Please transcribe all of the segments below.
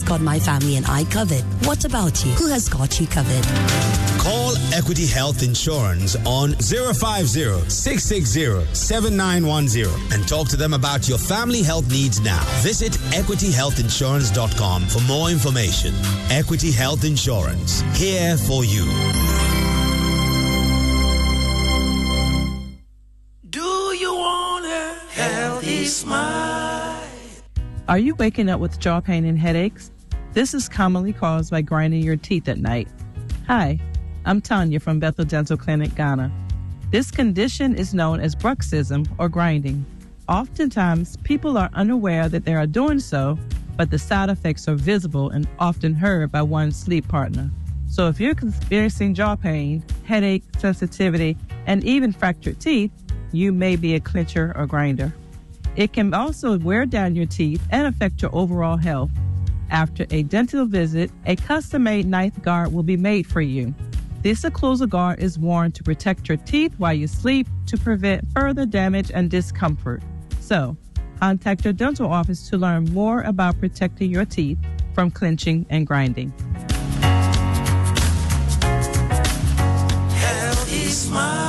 got my family and I covered. What about you? Who has got you covered? Call Equity Health Insurance on 050-660-7910 and talk to them about your family health needs now. Visit equityhealthinsurance.com for more information. Equity Health Insurance, here for you. Do you want a healthy smile? Are you waking up with jaw pain and headaches? This is commonly caused by grinding your teeth at night. Hi, I'm Tanya from Bethel Dental Clinic, Ghana. This condition is known as bruxism or grinding. Oftentimes, people are unaware that they are doing so, but the side effects are visible and often heard by one's sleep partner. So if you're experiencing jaw pain, headache, sensitivity, and even fractured teeth, you may be a clincher or grinder. It can also wear down your teeth and affect your overall health. After a dental visit, a custom-made ninth guard will be made for you. This occlusal guard is worn to protect your teeth while you sleep to prevent further damage and discomfort. So, contact your dental office to learn more about protecting your teeth from clenching and grinding. Healthy smile.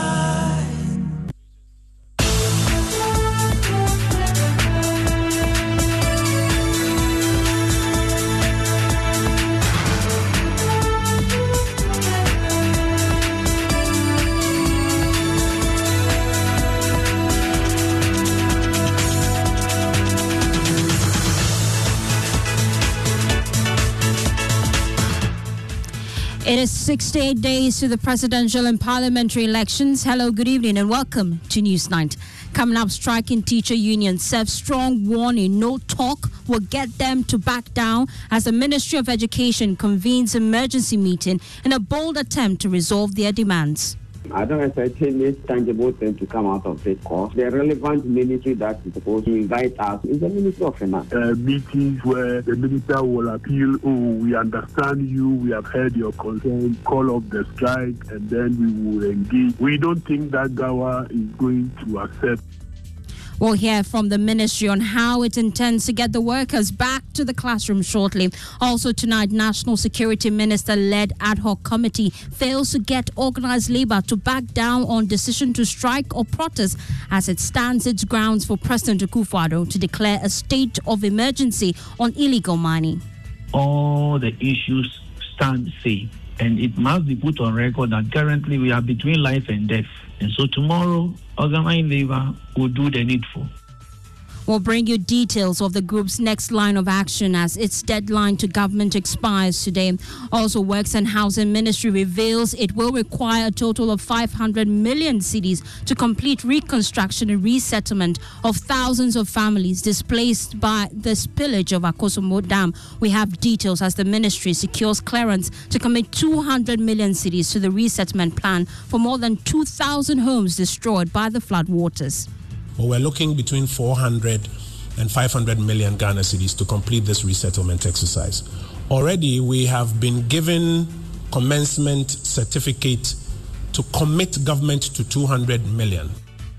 It is 68 days to the presidential and parliamentary elections. Hello, good evening, and welcome to Newsnight. Coming up, striking teacher unions serve strong warning. No talk will get them to back down as the Ministry of Education convenes emergency meeting in a bold attempt to resolve their demands. I don't expect any tangible thing to come out of this course. The relevant ministry that is supposed to invite us is the Ministry of Finance. Meetings where the minister will appeal, we understand you, we have heard your concern, call off the strike, and then we will engage. We don't think that Gawa is going to accept. We'll hear from the ministry on how it intends to get the workers back to the classroom shortly. Also tonight, National Security Minister-led ad hoc committee fails to get organized labor to back down on decision to strike or protest as it stands its grounds for President Akufo-Addo to declare a state of emergency on illegal mining. All the issues stand safe, and it must be put on record that currently we are between life and death. And so tomorrow, organized labor will do the needful. We'll bring you details of the group's next line of action as its deadline to government expires today. Also, Works and Housing Ministry reveals it will require a total of 500 million cedis to complete reconstruction and resettlement of thousands of families displaced by the spillage of Akosombo Dam. We have details as the ministry secures clearance to commit 200 million cedis to the resettlement plan for more than 2,000 homes destroyed by the flood waters. Well, we're looking between 400 and 500 million Ghana cedis to complete this resettlement exercise. Already, we have been given commencement certificate to commit government to 200 million.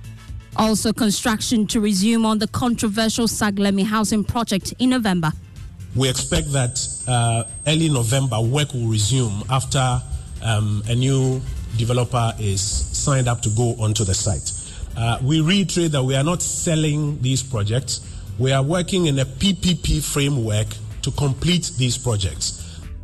Also, construction to resume on the controversial Saglemi housing project in November. We expect that early November, work will resume after a new developer is signed up to go onto the site. We reiterate that we are not selling these projects. We are working in a PPP framework to complete these projects.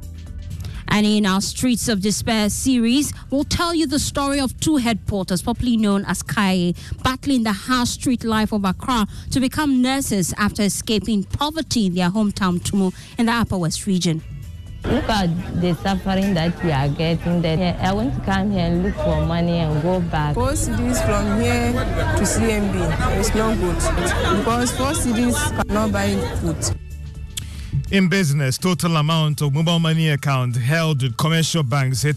And in our Streets of Despair series, we'll tell you the story of two head porters, popularly known as Kaye, battling the harsh street life of Accra to become nurses after escaping poverty in their hometown, Tumu, in the Upper West region. Look at the suffering that we are getting there. I want to come here and look for money and go back. 4 cities from here to CMB is not good because 4 cities cannot buy food. In business, total amount of mobile money account held with commercial banks hit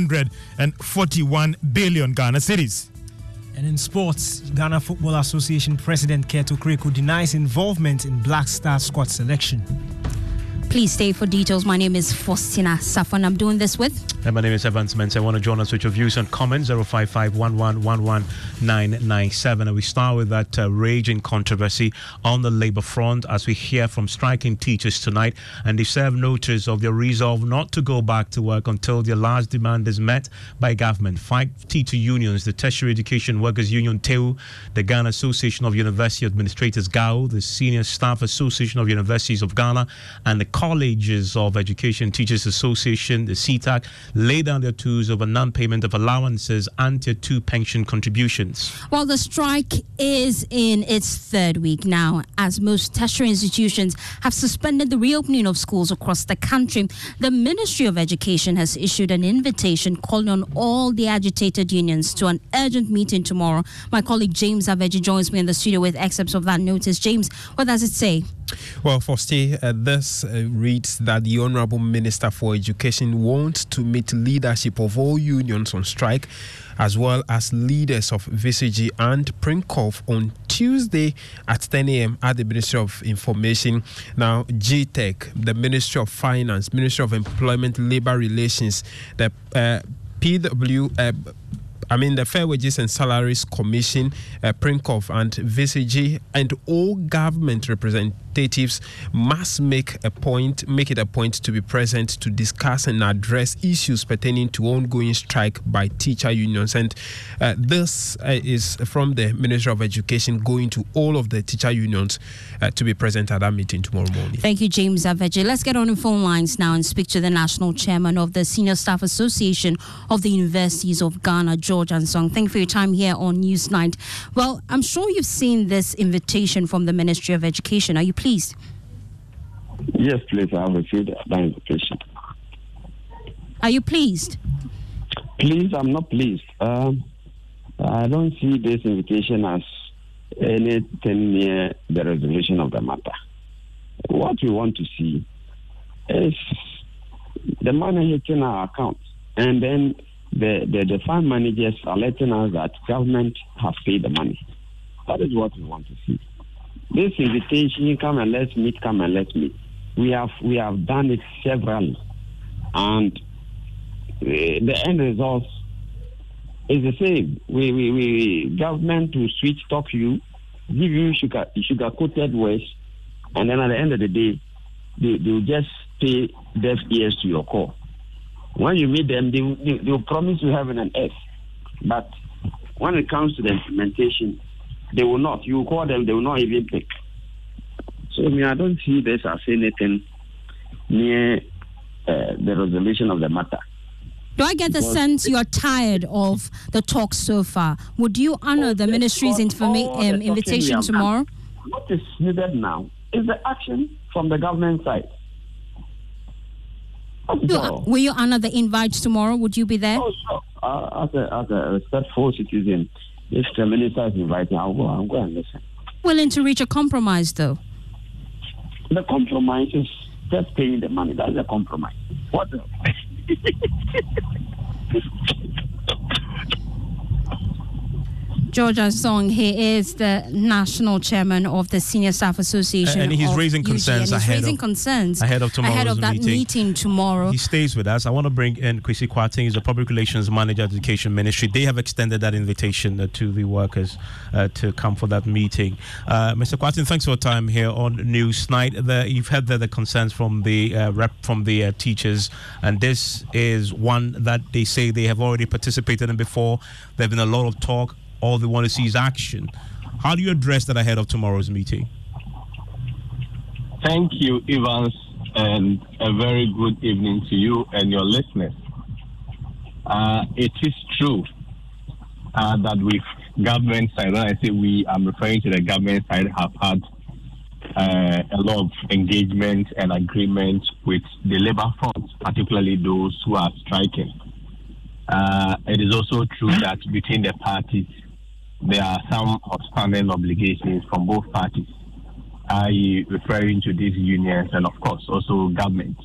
141 billion Ghana cedis. And in sports, Ghana Football Association President Keto Kreko denies involvement in Black Star squad selection. Please stay for details. My name is Faustina Safwan. I'm doing this with... And my name is Evans Mensah. I want to join us with your views and comments, 055-1111-997. And we start with that raging controversy on the labour front as we hear from striking teachers tonight. And they serve notice of their resolve not to go back to work until their last demand is met by government. 5 teacher unions, the Tertiary Education Workers Union, TEU, the Ghana Association of University Administrators, GAU, the Senior Staff Association of Universities of Ghana, and the Colleges of Education Teachers Association, the CTAC, lay down their tools over non-payment of allowances and Tier 2 pension contributions. Well, the strike is in its 3rd week now, as most tertiary institutions have suspended the reopening of schools across the country. The Ministry of Education has issued an invitation calling on all the agitated unions to an urgent meeting tomorrow. My colleague James Aveji joins me in the studio with excerpts of that notice. James, what does it say? Well, Fosti, this reads that the Honourable Minister for Education wants to meet leadership of all unions on strike, as well as leaders of VCG and PRINCOF on Tuesday at 10 a.m. at the Ministry of Information. Now, GTEC, the Ministry of Finance, Ministry of Employment, Labour Relations, the the Fair Wages and Salaries Commission, PRINCOF and VCG, and all government representatives must make it a point to be present to discuss and address issues pertaining to ongoing strike by teacher unions. And this is from the Ministry of Education going to all of the teacher unions to be present at that meeting tomorrow morning. Thank you, James Aveji. Let's get on the phone lines now and speak to the National Chairman of the Senior Staff Association of the Universities of Ghana, George Ansong. Thank you for your time here on Newsnight. Well, I'm sure you've seen this invitation from the Ministry of Education. Are you pleased? Yes, please. I have received that invitation. Are you pleased? Please, I'm not pleased. I don't see this invitation as anything near the resolution of the matter. What we want to see is the money hitting our account, and then the fund managers are letting us that government has paid the money. That is what we want to see. This invitation, come and let's meet. We have done it severally, and the end result is the same. We government will sweet talk you, give you sugar coated words, and then at the end of the day, they will just pay deaf ears to your call. When you meet them, they will promise you heaven and earth, but when it comes to the implementation, they will not. You call them, they will not even pick. So I don't see this as anything near the resolution of the matter. Do I get the sense you're tired of the talks so far? Would you honor the ministry's invitation tomorrow? What is needed now is the action from the government side. Will you honor the invite tomorrow? Would you be there? Oh, sure. As a respectful citizen, if the minister is inviting, I'll go and listen. Willing to reach a compromise, though? The compromise is just paying the money. That's a compromise. What else? George Ansong, he is the national chairman of the Senior Staff Association. And he's raising concerns ahead of that meeting tomorrow. He stays with us. I want to bring in Kwesi Kwarteng. He's the Public Relations Manager at the Education Ministry. They have extended that invitation to the workers to come for that meeting. Mr. Kwarteng, thanks for your time here on Newsnight. You've heard the concerns from the teachers, and this is one that they say they have already participated in before. There's been a lot of talk. All they want to see is action. How do you address that ahead of tomorrow's meeting? Thank you, Evans, and a very good evening to you and your listeners. It is true that with government side, when I say we, I'm referring to the government side, have had a lot of engagement and agreement with the labor front, particularly those who are striking. It is also true that between the parties, there are some outstanding obligations from both parties, i.e. referring to these unions and, of course, also government.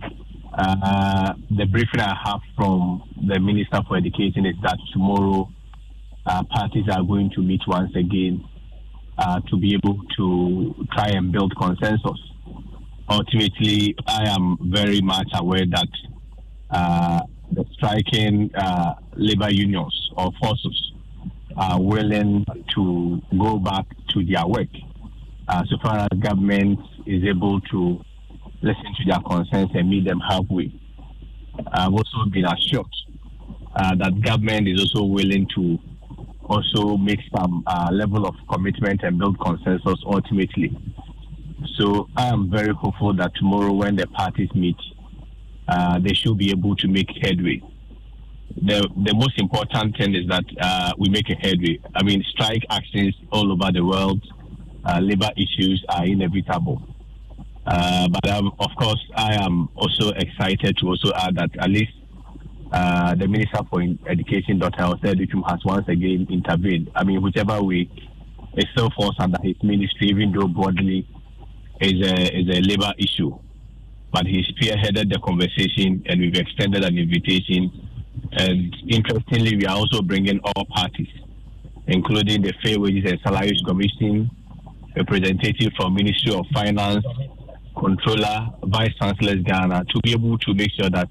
The briefing I have from the Minister for Education is that tomorrow parties are going to meet once again to be able to try and build consensus ultimately, I am very much aware that the striking labor unions or forces are willing to go back to their work so far as government is able to listen to their concerns and meet them halfway. I've also been assured that government is also willing to also make some level of commitment and build consensus ultimately. So I am very hopeful that tomorrow when the parties meet, they should be able to make headway. The most important thing is that we make a headway. I mean, strike actions all over the world, labor issues are inevitable. But of course, I am also excited to also add that at least the Minister for Education, Dr. Osei-Adu-Twum, has once again intervened. I mean, whichever way, it still falls under his ministry, even though broadly is a labor issue. But he spearheaded the conversation, and we've extended an invitation. And interestingly, we are also bringing all parties, including the Fair Wages and Salaries Commission, representative from Ministry of Finance, Controller, Vice Chancellor's Ghana, to be able to make sure that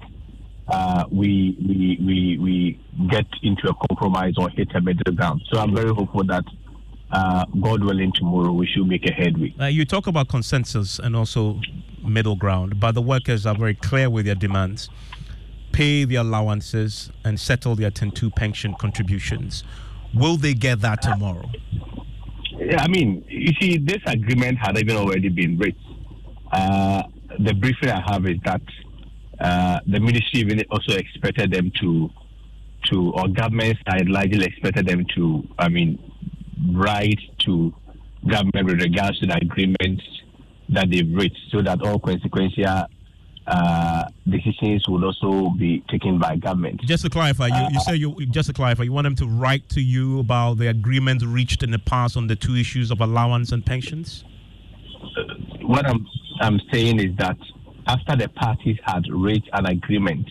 we get into a compromise or hit a middle ground. So I'm very hopeful that God willing, tomorrow we should make a headway. You talk about consensus and also middle ground, but the workers are very clear with their demands. Pay their allowances and settle their 10-2 pension contributions. Will they get that tomorrow? I mean, you see, this agreement had even already been reached. The briefing I have is that the ministry even also expected them to or government side largely expected them to, I mean, write to government with regards to the agreements that they've reached, so that all consequential decisions would also be taken by government. Just to clarify, you want them to write to you about the agreement reached in the past on the two issues of allowance and pensions? What I'm saying is that after the parties had reached an agreement,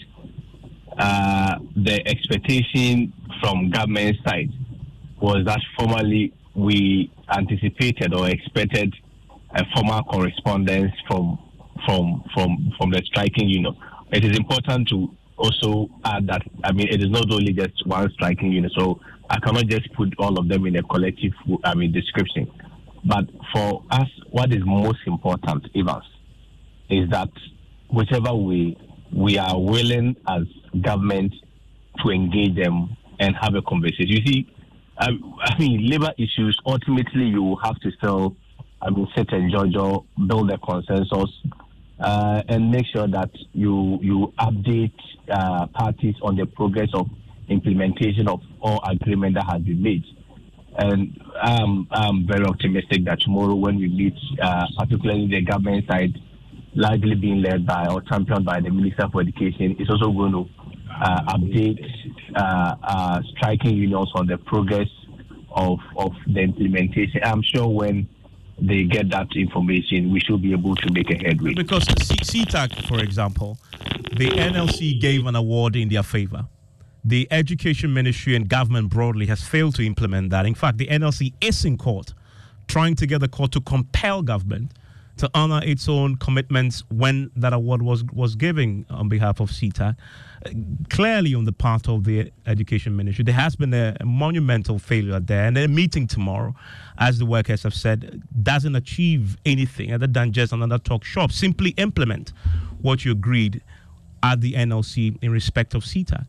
the expectation from government side was that formally we anticipated or expected a formal correspondence from the striking union. It is important to also add that, I mean, it is not only just one striking union, so I cannot just put all of them in a collective, description. But for us, what is most important, Evans, is that whichever way we are willing as government to engage them and have a conversation. You see, labor issues, ultimately you will have to still, sit and judge or build a consensus and make sure that you update parties on the progress of implementation of all agreement that has been made. And I'm very optimistic that tomorrow when we meet, particularly the government side, largely being led by or championed by the Minister for Education, is also going to update striking unions on the progress of the implementation. I'm sure when they get that information, we should be able to make a headway. Because CTAC, for example, the NLC gave an award in their favor. The Education Ministry and government broadly has failed to implement that. In fact, the NLC is in court, trying to get the court to compel government to honor its own commitments when that award was given on behalf of CTAC. Clearly, on the part of the Education Ministry, there has been a monumental failure there. And the meeting tomorrow, as the workers have said, doesn't achieve anything other than just another talk shop. Simply implement what you agreed at the NLC in respect of CTAC.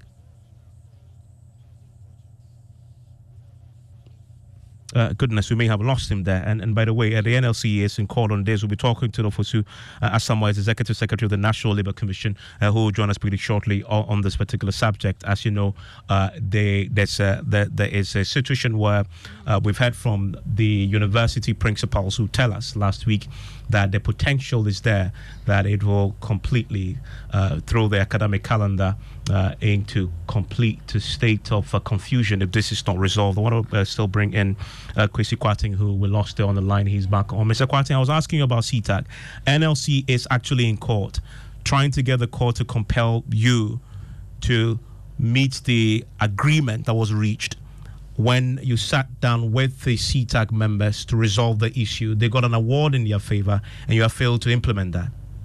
Goodness, we may have lost him there. And by the way, the NLC is in court on this. We'll be talking to Fosu Asamoah, Executive Secretary of the National Labour Commission, who will join us pretty shortly on this particular subject. As you know, there is a situation where we've heard from the university principals who tell us last week that the potential is there that it will completely throw the academic calendar into complete state of confusion if this is not resolved. I want to still bring in Kwesi Kwarteng, who we lost there on the line. He's back on. Mr. Kwarteng, I was asking you about CTAC. NLC is actually in court, trying to get the court to compel you to meet the agreement that was reached when you sat down with the CTAC members to resolve the issue. They got an award in their favor, and you have failed to implement that.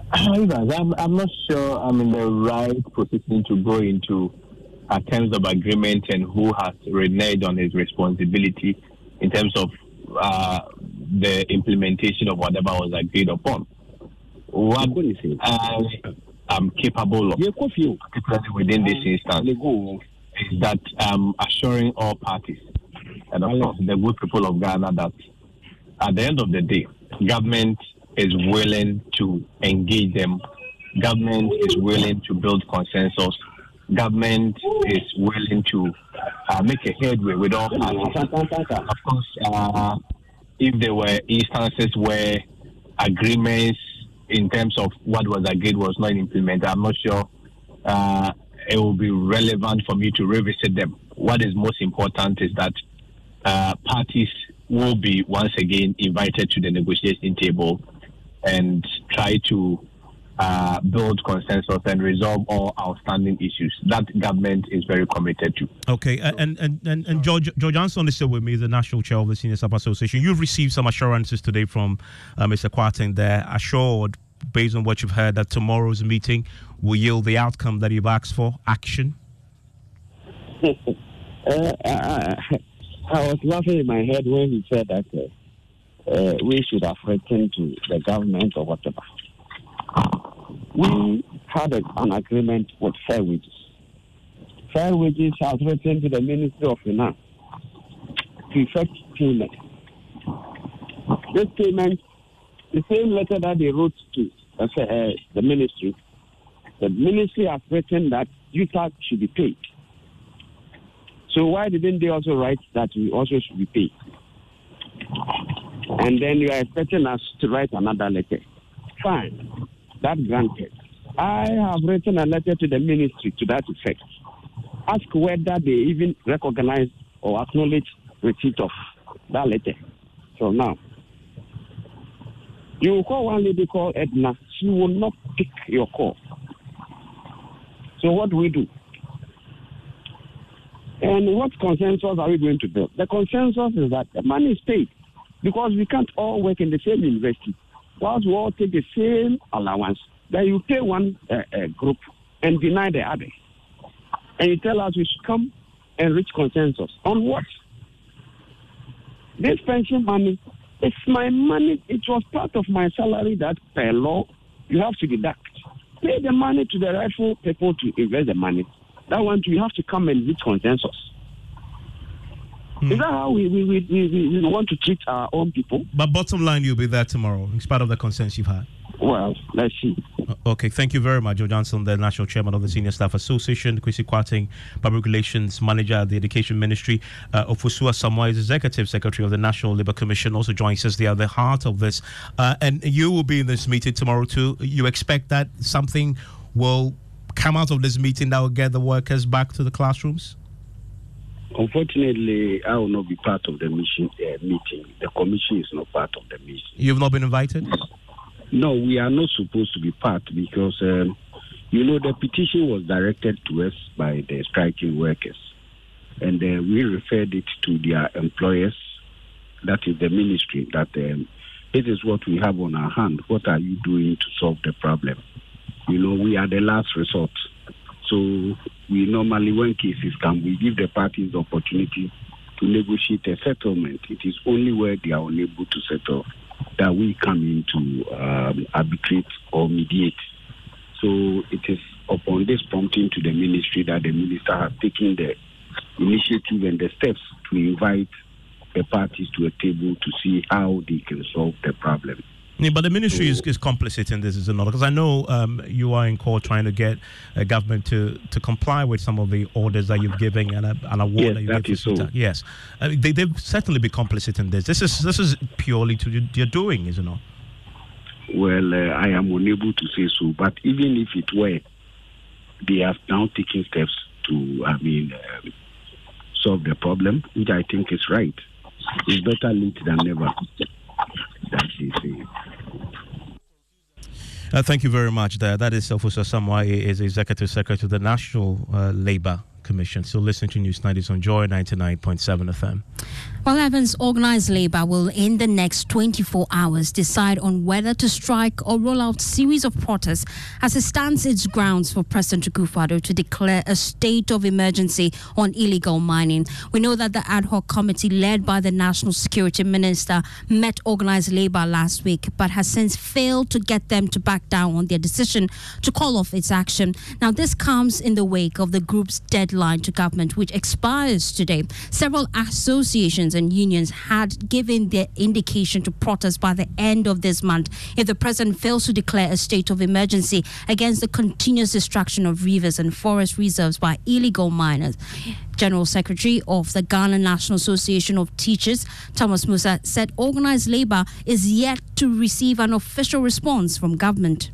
I'm not sure I'm in the right position to go into terms of agreement and who has reneged on his responsibility in terms of the implementation of whatever was agreed upon. What I'm capable of, particularly within this instance, is that assuring all parties, and of course the good people of Ghana, that at the end of the day, government is willing to engage them. Government is willing to build consensus. Government is willing to make a headway with all parties. Of course, if there were instances where agreements in terms of what was agreed was not implemented, I'm not sure it will be relevant for me to revisit them. What is most important is that parties will be once again invited to the negotiation table and try to build consensus and resolve all outstanding issues. That government is very committed to. Okay, and George Anson is still with me, the National Chair of the Senior Staff Association. You've received some assurances today from Mr. Kwarteng there, assured, based on what you've heard, that tomorrow's meeting will yield the outcome that you've asked for, action? I was laughing in my head when he said that we should have written to the government or whatever. We had an agreement with Fair Wages. Fair Wages has written to the Ministry of Finance to effect payment. This payment, the same letter that they wrote to the ministry has written that UTAG should be paid. So why didn't they also write that we also should be paid? And then you are expecting us to write another letter. Fine. That granted. I have written a letter to the ministry to that effect. Ask whether they even recognize or acknowledge receipt of that letter. So now, you will call one lady called Edna. She will not pick your call. So what do we do? And what consensus are we going to build? The consensus is that the money is paid because we can't all work in the same university. Whilst we all take the same allowance, then you pay one group and deny the other. And you tell us we should come and reach consensus. On what? This pension money, it's my money. It was part of my salary that per law you have to deduct. Pay the money to the rightful people to invest the money. That one you have to come and reach consensus. Is that how we want to treat our own people? But bottom line, you'll be there tomorrow, in spite of the concerns you've had. Well, let's see. Okay, thank you very much, George Anson, the National Chairman of the Senior Staff Association, Kwesi Kwarteng, Public Relations Manager at the Education Ministry, Ofosu Asamoah is Executive Secretary of the National Labour Commission, also joins us. They are the heart of this. And you will be in this meeting tomorrow too. You expect that something will come out of this meeting that will get the workers back to the classrooms? Unfortunately, I will not be part of the meeting. The commission is not part of the meeting. You've not been invited? No, we are not supposed to be part because, the petition was directed to us by the striking workers. And we referred it to their employers, that is the ministry, that this is what we have on our hand. What are you doing to solve the problem? We are the last resort. So we normally, when cases come, we give the parties the opportunity to negotiate a settlement. It is only where they are unable to settle that we come in to arbitrate or mediate. So it is upon this prompting to the ministry that the minister has taken the initiative and the steps to invite the parties to a table to see how they can solve the problem. Yeah, but the ministry is complicit in this, is it not? Because I know you are in court trying to get a government to comply with some of the orders that you've given and a award that you've given. So. Yes, they've certainly been complicit in this. This is purely to your doing, is it not? Well, I am unable to say so. But even if it were, they have now taken steps to, solve the problem, which I think is right. It's better late than never. Thank you very much. That is Ofosu Asamoah, is Executive Secretary of the National Labour Commission. So listen to News 90s on Joy 99.7 FM. Well, Evans, organised labour will in the next 24 hours decide on whether to strike or roll out series of protests as it stands its grounds for President Akufo-Addo to declare a state of emergency on illegal mining. We know that the ad hoc committee led by the National Security Minister met organised labour last week, but has since failed to get them to back down on their decision to call off its action. Now, this comes in the wake of the group's deadline to government, which expires today. Several associations and unions had given their indication to protest by the end of this month if the president fails to declare a state of emergency against the continuous destruction of rivers and forest reserves by illegal miners. General Secretary of the Ghana National Association of Teachers, Thomas Musa, said organised labour is yet to receive an official response from government.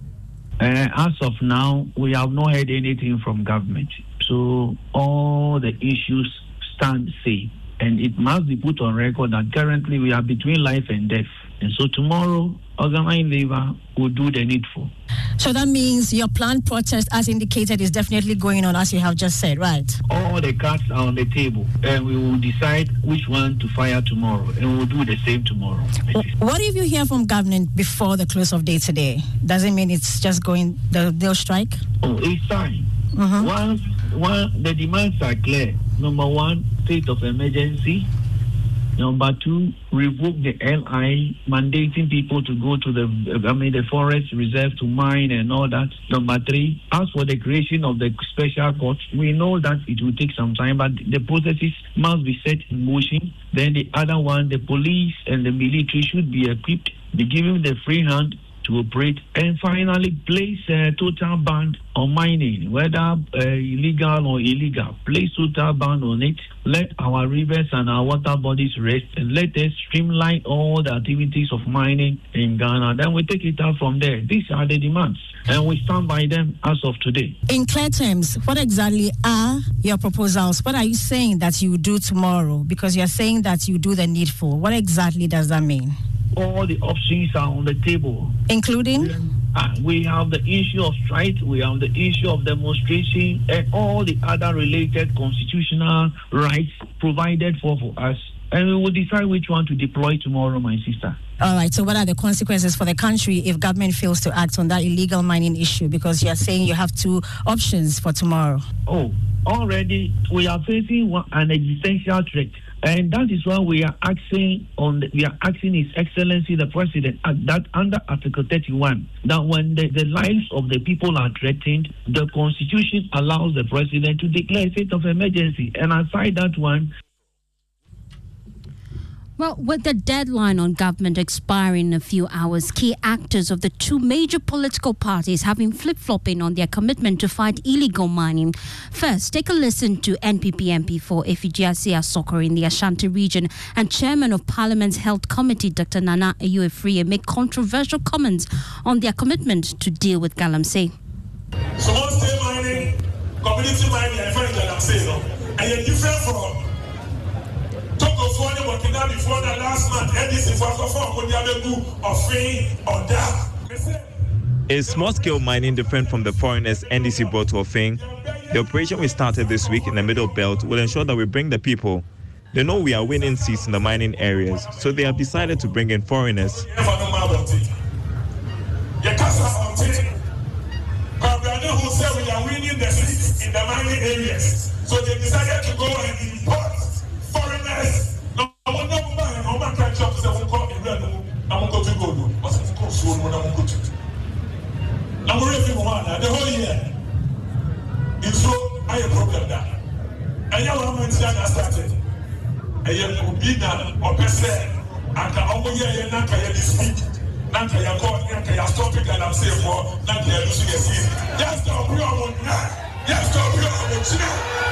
As of now, we have not heard anything from government. So all the issues stand safe. And it must be put on record that currently we are between life and death. And so tomorrow, organized labor will do the needful. So that means your planned protest, as indicated, is definitely going on, as you have just said, right? All the cards are on the table, and we will decide which one to fire tomorrow, and we'll do the same tomorrow. What if you hear from government before the close of day today? Does it mean it's just going, they'll strike? Oh, it's fine. Once the demands are clear. Number one, state of emergency. Number two, revoke the LI, mandating people to go to the forest reserve to mine and all that. Number three, as for the creation of the special court, we know that it will take some time, but the processes must be set in motion. Then the other one, the police and the military should be equipped, be given the free hand to operate, and finally place a total ban on mining, whether illegal or illegal. Place total ban on it. Let our rivers and our water bodies rest, and let us streamline all the activities of mining in Ghana. Then we take it out from there. These are the demands, and we stand by them as of today. In clear terms, what exactly are your proposals? What are you saying that you do tomorrow? Because you're saying that you do the needful. What exactly does that mean? All the options are on the table. Including? We have the issue of strike, we have the issue of demonstration, and all the other related constitutional rights provided for us. And we will decide which one to deploy tomorrow, my sister. All right, so what are the consequences for the country if government fails to act on that illegal mining issue? Because you are saying you have two options for tomorrow. Oh, already we are facing an existential threat. And that is why we are asking His Excellency the President that under Article 31, that when the lives of the people are threatened, the Constitution allows the President to declare a state of emergency. And aside that one, well, with the deadline on government expiring in a few hours, key actors of the two major political parties have been flip-flopping on their commitment to fight illegal mining. First, take a listen to NPP MP for Effigiasia Asokore in the Ashanti region and Chairman of Parliament's Health Committee, Dr. Nana Ayuefriye, make controversial comments on their commitment to deal with Galamsey. Small scale mining, community mining, I find Galamsey, and you're different from working out before the last month, Is small-scale mining different from the foreigners NDC brought to Ofin? The operation we started this week in the Middle Belt will ensure that we bring the people. They know we are winning seats in the mining areas, so they have decided to bring in foreigners. Who said we are winning the seats in the mining areas, so they decided to go and import foreigners. The whole year, it's so I a problem that. And you want to started. And you be done or percent. And the only year, Naka this week. Naka ya call, Naka ya stop it, and I'm saying for Naka ya losing a season. Yes, stop your own. Yes, stop your own.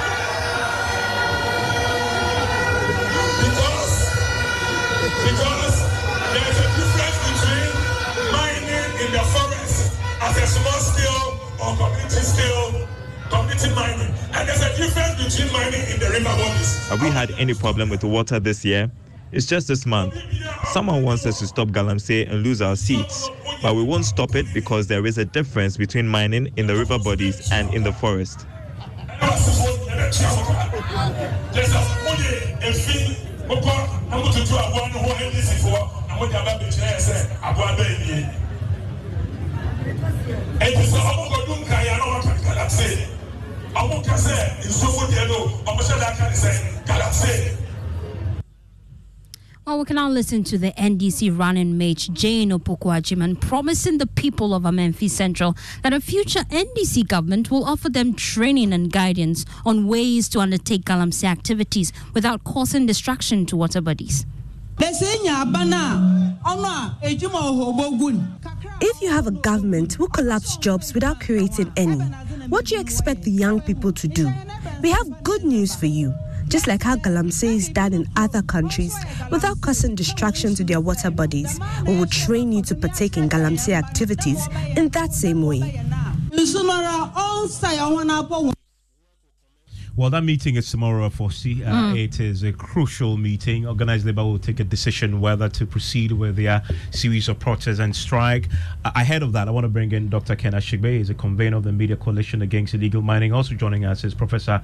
Because there is a difference between mining in the forest as a small scale or community mining, and there's a difference between mining in the river bodies. Have we had any problem with the water this year? It's just this month. Someone wants us to stop Galamsey and lose our seats, but we won't stop it because there is a difference between mining in the river bodies and in the forest. There's a money, a fee, I'm going to do a one who is for, and what I'm going to say, about baby. And it's a whole good guy, I know what I can say. I won't say, it's so good, I'm sure I can say, Well, we can now listen to the NDC running mate Jane Opoku-Agyeman promising the people of Amenfi Central that a future NDC government will offer them training and guidance on ways to undertake Galamsey activities without causing distraction to water bodies. If you have a government who collapse jobs without creating any, what do you expect the young people to do? We have good news for you. Just like how Galamsey is done in other countries, without causing distraction to their water bodies, we will train you to partake in Galamsey activities in that same way. Well, that meeting is tomorrow, Fosi. It is a crucial meeting. Organized Labour will take a decision whether to proceed with their series of protests and strike. Ahead of that, I want to bring in Dr. Ken Ashigbe. He's a convener of the Media Coalition Against Illegal Mining. Also joining us is Professor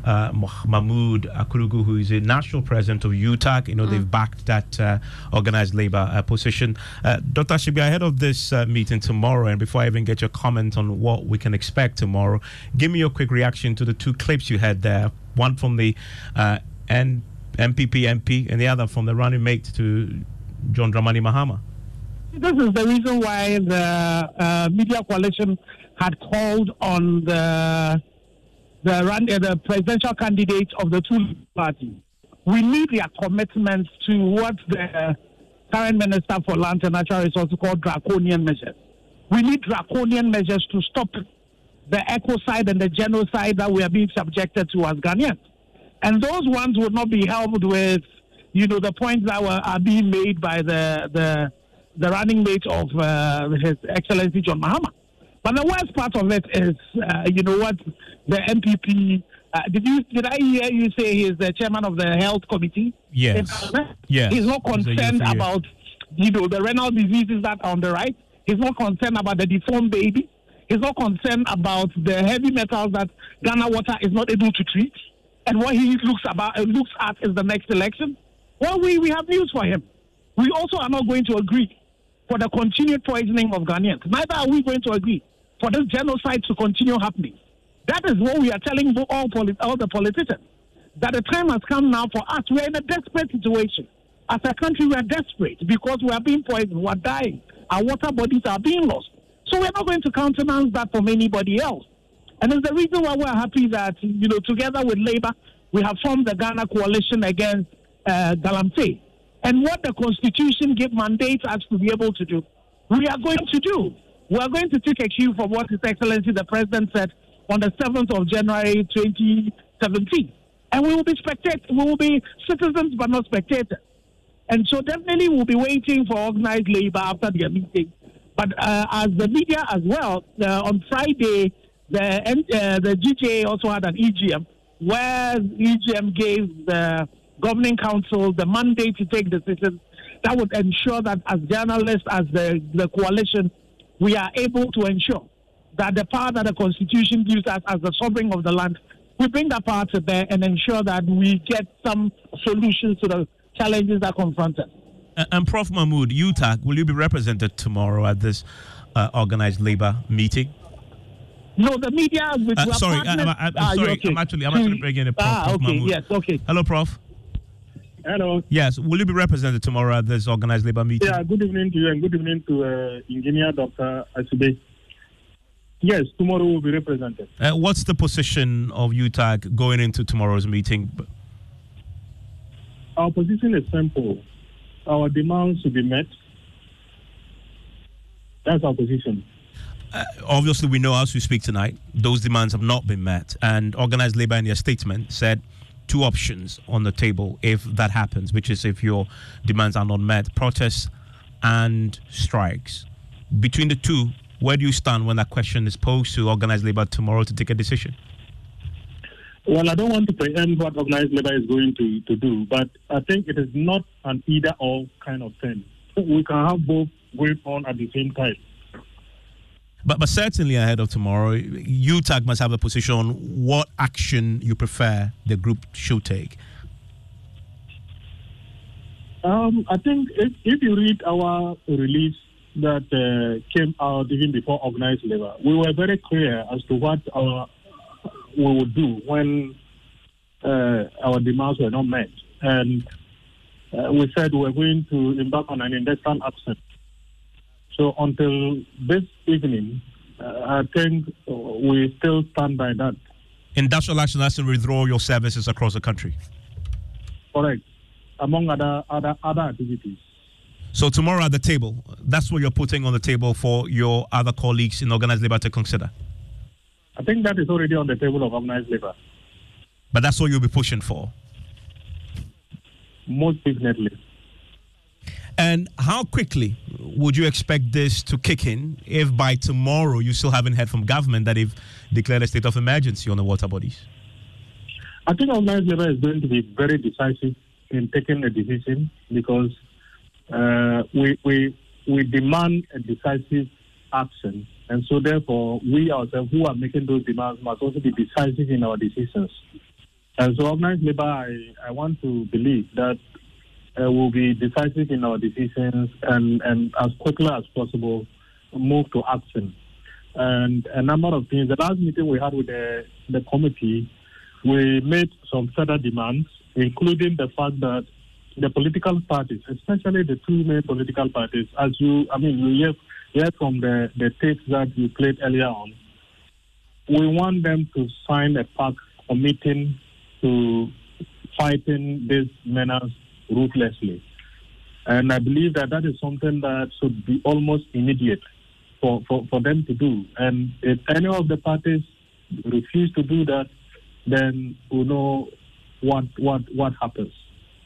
Mahmood Akurugu, who is a national president of UTAG. You know, they've backed that Organized Labour position. Dr. Ashigbe, ahead of this meeting tomorrow, and before I even get your comment on what we can expect tomorrow, give me your quick reaction to the two clips you had there, one from the MPP MP and the other from the running mate to John Dramani Mahama. This is the reason why the Media Coalition had called on the presidential candidate of the two parties. We need their commitment to what the current Minister for Land and Natural Resources called draconian measures. We need draconian measures to stop the ecocide and the genocide that we are being subjected to as Ghanaians. And those ones would not be helped with, the points that are being made by the running mate of His Excellency John Mahama. But the worst part of it is, what the MPP, did I hear you say he's the chairman of the health committee? Yes. Yes. He's not concerned about, the renal diseases that are on the right. He's not concerned about the deformed baby. He's not concerned about the heavy metals that Ghana Water is not able to treat. And what he looks at is the next election. Well, we have news for him. We also are not going to agree for the continued poisoning of Ghanaians. Neither are we going to agree for this genocide to continue happening. That is what we are telling all the politicians, that the time has come now for us. We are in a desperate situation. As a country, we are desperate because we are being poisoned, we are dying. Our water bodies are being lost. So we're not going to countenance that from anybody else. And it's the reason why we're happy that, together with Labour, we have formed the Ghana Coalition Against Galamsey. And what the Constitution mandates us to be able to do, we are going to do. We are going to take a cue from what His Excellency the President said on the 7th of January 2017. And we will be citizens but not spectators. And so definitely we'll be waiting for organized Labour after their meeting. But as the media as well, on Friday, the GJA also had an EGM where EGM gave the governing council the mandate to take decisions that would ensure that as journalists, as the coalition, we are able to ensure that the power that the Constitution gives us as the sovereign of the land, we bring that power to bear and ensure that we get some solutions to the challenges that confront us. And Prof. Mahmood, UTAG, will you be represented tomorrow at this organized Labour meeting? No, the media. Sorry, I'm actually bringing a Prof. Okay, Mahmood. yes, okay. Hello, Prof. Hello. Yes, will you be represented tomorrow at this organized Labour meeting? Yeah, good evening to you and good evening to Engineer Dr. Ashigbe. Yes, tomorrow will be represented. What's the position of UTAG going into tomorrow's meeting? Our position is simple. Our demands should be met. That's our position. Obviously, we know as we speak tonight, those demands have not been met. And Organized Labour in their statement said two options on the table if that happens, which is if your demands are not met, protests and strikes. Between the two, where do you stand when that question is posed to Organized Labour tomorrow to take a decision? Well, I don't want to preempt what Organized Labour is going to do, but I think it is not an either-or kind of thing. We can have both going on at the same time. But certainly ahead of tomorrow, UTAG must have a position on what action you prefer the group should take. I think if you read our release that came out even before organized labor, we were very clear as to what we would do when our demands were not met. And we said we were going to embark on an industrial action. So until this evening, I think we still stand by that. Industrial action has to withdraw your services across the country. Correct. Among other activities. So tomorrow at the table, that's what you're putting on the table for your other colleagues in organized labor to consider? I think that is already on the table of organized labor. But that's what you'll be pushing for? Most definitely. And how quickly would you expect this to kick in if by tomorrow you still haven't heard from government that they've declared a state of emergency on the water bodies? I think organized labor is going to be very decisive in taking a decision because we demand a decisive action. And so therefore, we ourselves who are making those demands must also be decisive in our decisions. And so organized labor, I want to believe that we'll be decisive in our decisions and as quickly as possible move to action. And a number of things. The last meeting we had with the committee, we made some further demands, including the fact that the political parties, especially the two main political parties, you hear from the tapes that you played earlier on, we want them to sign a pact committing to fighting these menace ruthlessly. And I believe that is something that should be almost immediate for them to do. And if any of the parties refuse to do that, then we'll know what happens.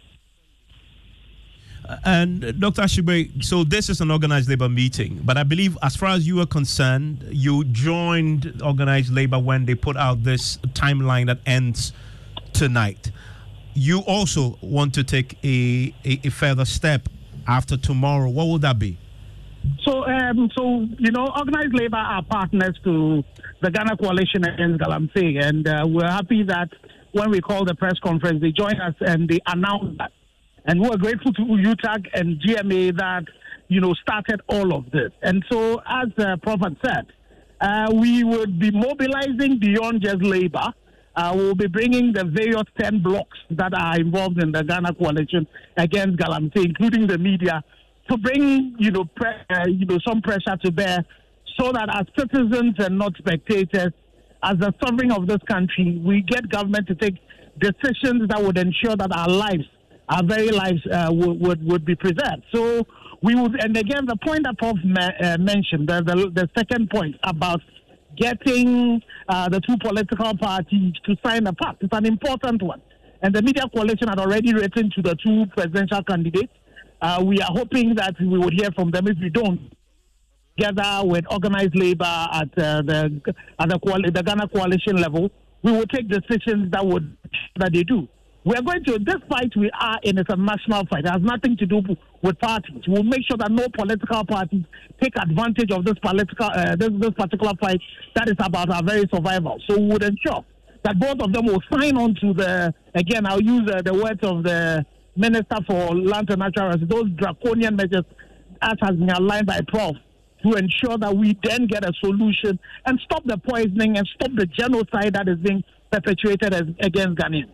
And Dr. Ashigbe, so this is an organized labor meeting, but I believe as far as you are concerned, you joined organized labor when they put out this timeline that ends tonight. You also want to take a further step after tomorrow. What would that be? So organized labor are partners to the Ghana Coalition Against Galamsey, and we're happy that when we called the press conference, they joined us and they announced that. And we're grateful to UTAG and GMA that, started all of this. And so, as the Prophet said, we would be mobilizing beyond just labor. We'll be bringing the various 10 blocks that are involved in the Ghana Coalition Against Galamsey, including the media, to bring, some pressure to bear so that as citizens and not spectators, as the sovereign of this country, we get government to take decisions that would ensure that our very lives would be preserved. So we would, and again, the point that Prof mentioned, the second point about getting the two political parties to sign a pact, it's an important one. And the media coalition had already written to the two presidential candidates. We are hoping that we would hear from them. If we don't, together with organized labor at the Ghana coalition level, we will take decisions that they do. We are going to, this fight we are in is a national fight. It has nothing to do with parties. We'll make sure that no political parties take advantage of this this particular fight that is about our very survival. So we would ensure that both of them will sign on to I'll use the words of the Minister for Land and Natural Resources, those draconian measures that has been aligned by Prof to ensure that we then get a solution and stop the poisoning and stop the genocide that is being perpetuated against Ghanaians.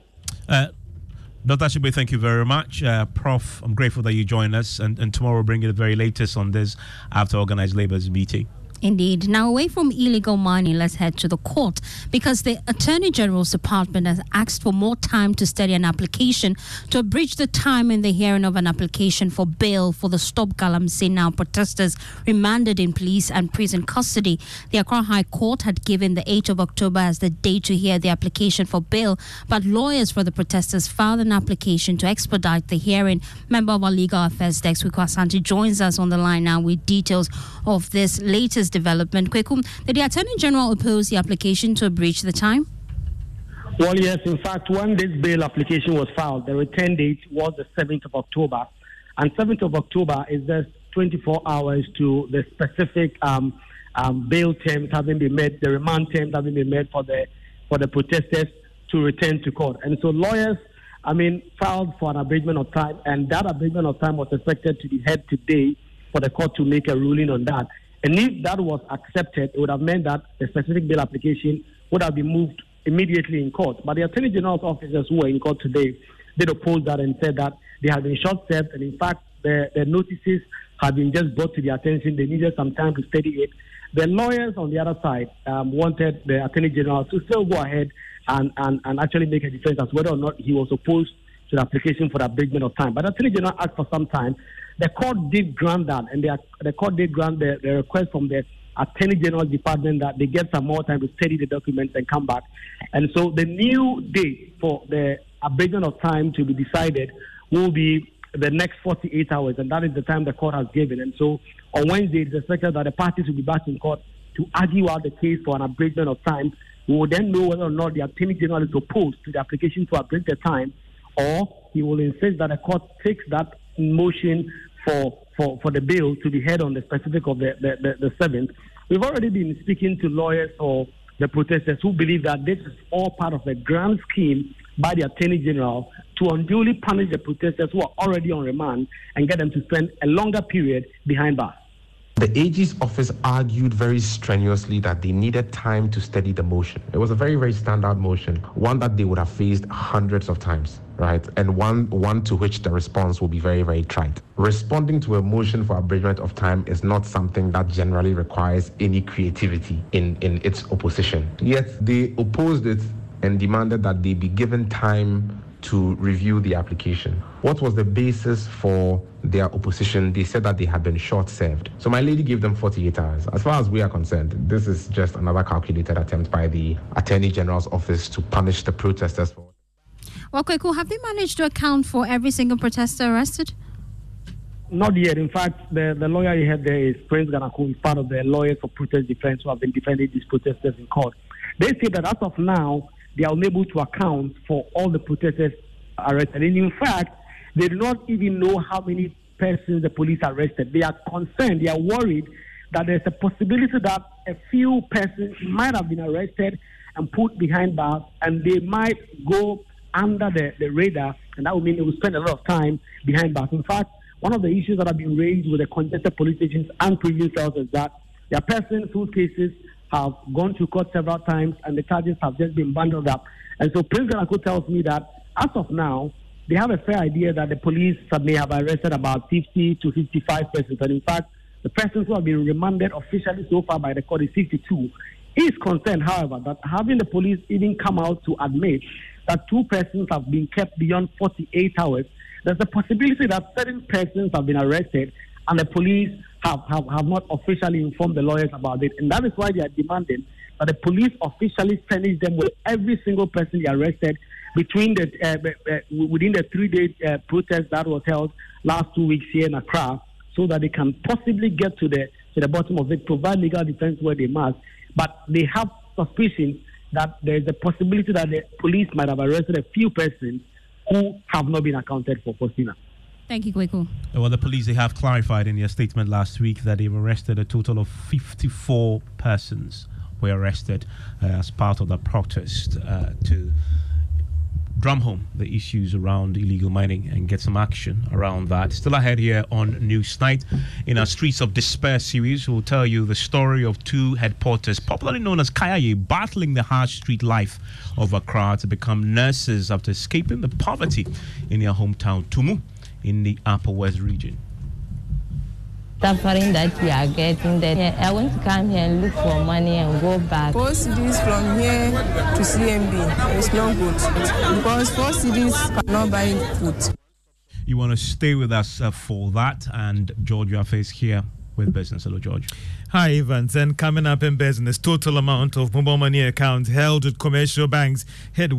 Dr. Ashigbe, thank you very much. Prof, I'm grateful that you joined us, and tomorrow we'll bring you the very latest on this after organized labor's meeting. Indeed. Now, away from illegal mining, let's head to the court because the Attorney General's Department has asked for more time to study an application to abridge the time in the hearing of an application for bail for the Stop Galamsey Now protesters remanded in police and prison custody. The Accra High Court had given the 8th of October as the date to hear the application for bail, but lawyers for the protesters filed an application to expedite the hearing. Member of our Legal Affairs Desk, Kweku Asante, joins us on the line now with details of this latest development. Kweku, did the Attorney General oppose the application to abridge the time? Well, yes. In fact, when this bail application was filed, the return date was the 7th of October. And 7th of October is just 24 hours to the specific bail terms haven't been met, the remand terms haven't been met for the protesters to return to court. And so lawyers, filed for an abridgment of time, and that abridgment of time was expected to be heard today for the court to make a ruling on that. And if that was accepted, it would have meant that the specific bail application would have been moved immediately in court. But the Attorney General's officers who were in court today did oppose that and said that they had been short-served, and in fact, the notices had been just brought to their attention. They needed some time to study it. The lawyers on the other side wanted the Attorney General to still go ahead and actually make a defense as whether or not he was opposed to the application for the abridgment of time. But the Attorney General asked for some time. The court did grant that, and the court did grant the request from the Attorney General's department that they get some more time to study the documents and come back. And so the new date for the abridgment of time to be decided will be the next 48 hours, and that is the time the court has given. And so on Wednesday, it is expected that the parties will be back in court to argue out the case for an abridgment of time. We will then know whether or not the Attorney General is opposed to the application to abridge the time, or he will insist that the court takes that motion for the bill to be heard on the specific of the 7th. We've already been speaking to lawyers or the protesters who believe that this is all part of a grand scheme by the Attorney General to unduly punish the protesters who are already on remand and get them to spend a longer period behind bars. The AG's office argued very strenuously that they needed time to study the motion. It was a very, very standard motion, one that they would have faced hundreds of times, right? And one to which the response will be very, very trite. Responding to a motion for abridgment of time is not something that generally requires any creativity in its opposition. Yet they opposed it and demanded that they be given time to review the application. What was the basis for their opposition? They said that they had been short-served. So my lady gave them 48 hours. As far as we are concerned, this is just another calculated attempt by the Attorney General's office to punish the protesters. Well, Kweku, have they managed to account for every single protester arrested? Not yet. In fact, the lawyer you had there is Prince Ganaku, who is part of the lawyers for protest defense who have been defending these protesters in court. They say that as of now, they are unable to account for all the protesters arrested. And in fact, they do not even know how many persons the police arrested. They are concerned, they are worried that there's a possibility that a few persons might have been arrested and put behind bars, and they might go under the radar, and that would mean they will spend a lot of time behind bars. In fact, one of the issues that have been raised with the congested police stations and prison cells is that there are persons whose cases have gone to court several times and the charges have just been bundled up. And so Prince Ganaku tells me that as of now, they have a fair idea that the police may have arrested about 50 to 55 persons. And in fact, the persons who have been remanded officially so far by the court is 52. He is concerned, however, that having the police even come out to admit that 2 persons have been kept beyond 48 hours, there's a possibility that certain persons have been arrested and the police have not officially informed the lawyers about it. And that is why they are demanding that the police officially furnish them with every single person they arrested within the 3-day protest that was held last 2 weeks here in Accra, so that they can possibly get to the bottom of it, provide legal defense where they must. But they have suspicion that there is a possibility that the police might have arrested a few persons who have not been accounted for, Faustina. Thank you, Kweku. Well, the police, they have clarified in their statement last week that they've arrested a total of 54 persons were arrested as part of the protest to drum home the issues around illegal mining and get some action around that. Still ahead here on Newsnight, in our Streets of Despair series, we'll tell you the story of 2 head porters, popularly known as Kayaye, battling the harsh street life of Accra to become nurses after escaping the poverty in their hometown, Tumu, in the Upper West region. Suffering that we are getting there. I want to come here and look for money and go back. 4 cities from here to CMB. It's not good because 4 cities cannot buy food. You want to stay with us for that, and George Yaffe is here with business. Hello, George. Hi, Evans. And coming up in business, total amount of mobile money accounts held at commercial banks hit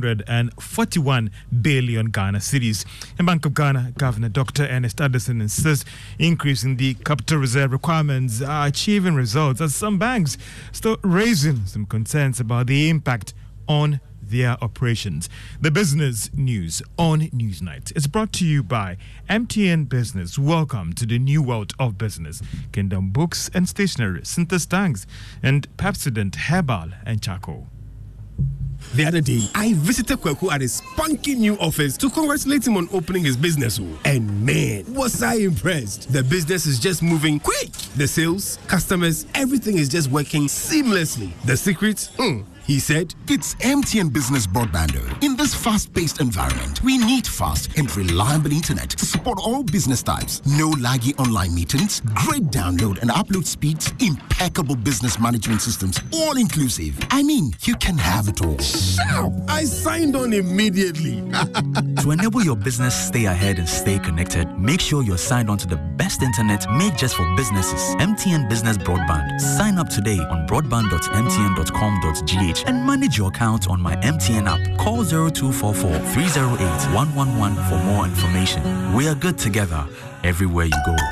141 billion Ghana cedis. In Bank of Ghana, Governor Dr. Ernest Addison insists increasing the capital reserve requirements are achieving results, as some banks still raising some concerns about the impact on their operations. The business news on Newsnight is brought to you by MTN Business. Welcome to the new world of business. Kingdom Books and Stationery, Synthesis Tanks, and Pepsodent Herbal and Charcoal. The other day, I visited Kweku at his spunky new office to congratulate him on opening his business. And man, was I impressed. The business is just moving quick. The sales, customers, everything is just working seamlessly. The secret? He said, it's MTN Business Broadband. In this fast-paced environment, we need fast and reliable internet to support all business types. No laggy online meetings, great download and upload speeds, impeccable business management systems, all inclusive. I mean, you can have it all. I signed on immediately. To enable your business stay ahead and stay connected, make sure you're signed on to the best internet made just for businesses. MTN Business Broadband. Sign up today on broadband.mtn.com.gh and manage your account on my MTN app. Call 0244 308 111 for more information. We are good together everywhere you go.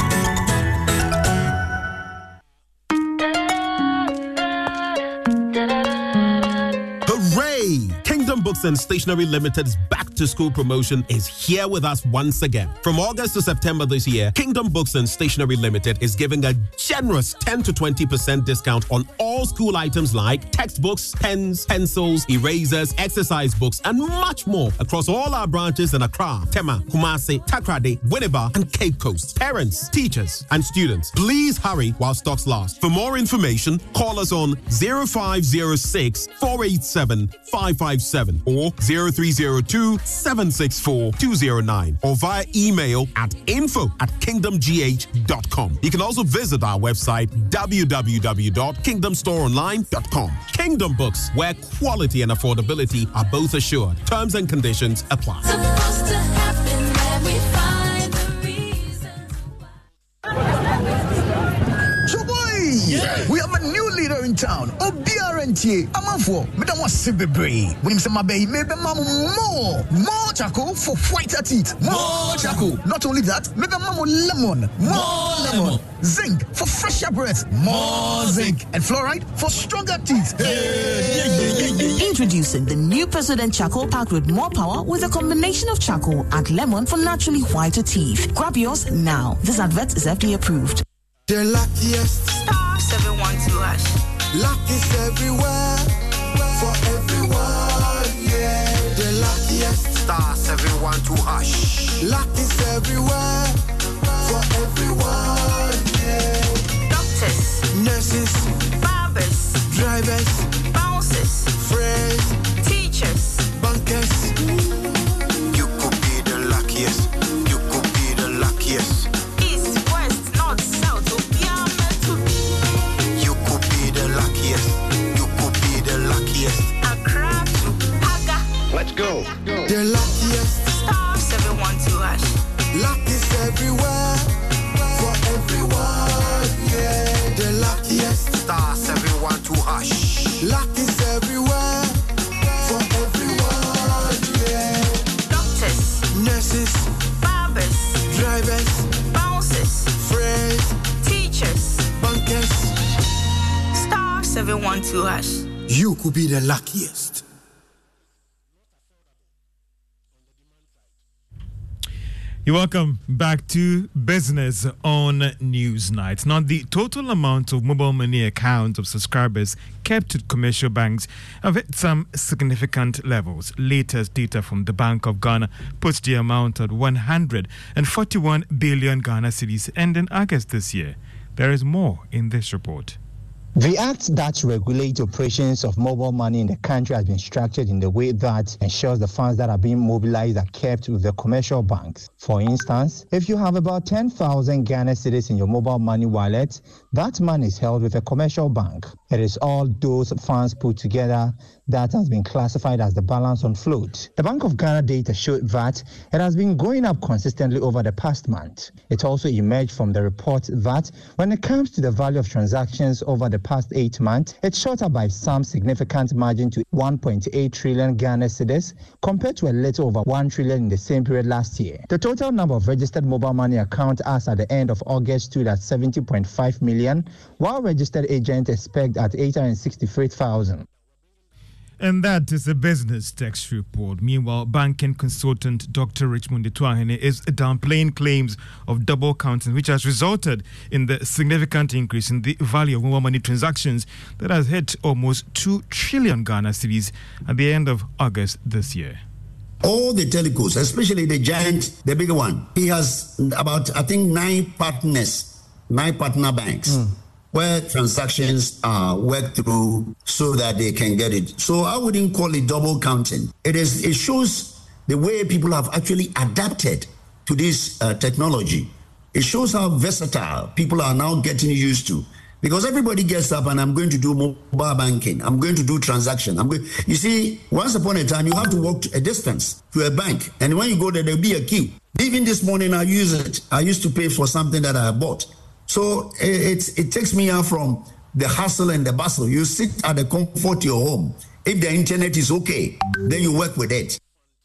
Hooray! Kingdom Books and Stationery Limited's back-to-school promotion is here with us once again. From August to September this year, Kingdom Books and Stationery Limited is giving a generous 10 to 20% discount on all school items like textbooks, pens, pencils, erasers, exercise books, and much more across all our branches in Accra, Tema, Kumasi, Takrade, Winneba, and Cape Coast. Parents, teachers, and students, please hurry while stocks last. For more information, call us on 0506 487 557 or 0302 764 209 or via email at info@kingdomgh.com. You can also visit our website www.kingdomstoreonline.com. Kingdom Books, where quality and affordability are both assured. Terms and conditions apply. Supposed to happen where we find the reason. We have a new leader in town. Obiarenti. Amanfo. Madam was Sibebre. When him say my baby, maybe mamu more charcoal for whiter teeth. More charcoal. Not only that, maybe mamu lemon. More lemon. Zinc for fresher breath. More zinc. And fluoride for stronger teeth. Introducing the new Pepsodent charcoal packed with more power with a combination of charcoal and lemon for naturally whiter teeth. Grab yours now. This advert is FDA approved. They're luckiest. Star 712 #. Luck is everywhere. For everyone, yeah. They're luckiest. Star 712 #. Luck is everywhere. For everyone, yeah. Doctors, nurses, barbers, drivers, bouncers, friends, teachers, bankers. You could be the luckiest. You could be the luckiest. Let's go. They're luckiest. Star 712 #. Luck is everywhere. For everyone, yeah. They're luckiest. Star 712 #. Luck is everywhere. For everyone, yeah. Doctors, nurses, barbers, drivers, bouncers, friends, teachers, bankers. Star 712 #. You could be the luckiest. You're welcome back to Business on Newsnight. Now, the total amount of mobile money accounts of subscribers kept at commercial banks have hit some significant levels. Latest data from the Bank of Ghana puts the amount at 141 billion Ghana cedis ending August this year. There is more in this report. The act that regulates operations of mobile money in the country has been structured in the way that ensures the funds that are being mobilized are kept with the commercial banks. For instance, if you have about 10,000 Ghana cedis in your mobile money wallet, that money is held with a commercial bank. It is all those funds put together that has been classified as the balance on float. The Bank of Ghana data showed that it has been going up consistently over the past month. It also emerged from the report that when it comes to the value of transactions over the past 8 months, it shot up by some significant margin to 1.8 trillion Ghana cedis compared to a little over 1 trillion in the same period last year. The total number of registered mobile money accounts as at the end of August stood at 70.5 million, while registered agents expect at 863,000. And that is a business text report. Meanwhile, banking consultant Dr. Richmond Etuahene is downplaying claims of double counting, which has resulted in the significant increase in the value of mobile money transactions that has hit almost 2 trillion Ghana cedis at the end of August this year. All the telcos, especially the giant, the bigger one, he has about, I think, 9 partner banks. Where transactions are worked through so that they can get it. So I wouldn't call it double counting. It shows the way people have actually adapted to this technology. It shows how versatile people are now getting used to. Because everybody gets up and I'm going to do mobile banking. I'm going to do transaction. You see, once upon a time, you have to walk a distance to a bank. And when you go there, there'll be a queue. Even this morning, I use it. I used to pay for something that I bought. So it takes me out from the hustle and the bustle. You sit at the comfort of your home. If the internet is okay, then you work with it.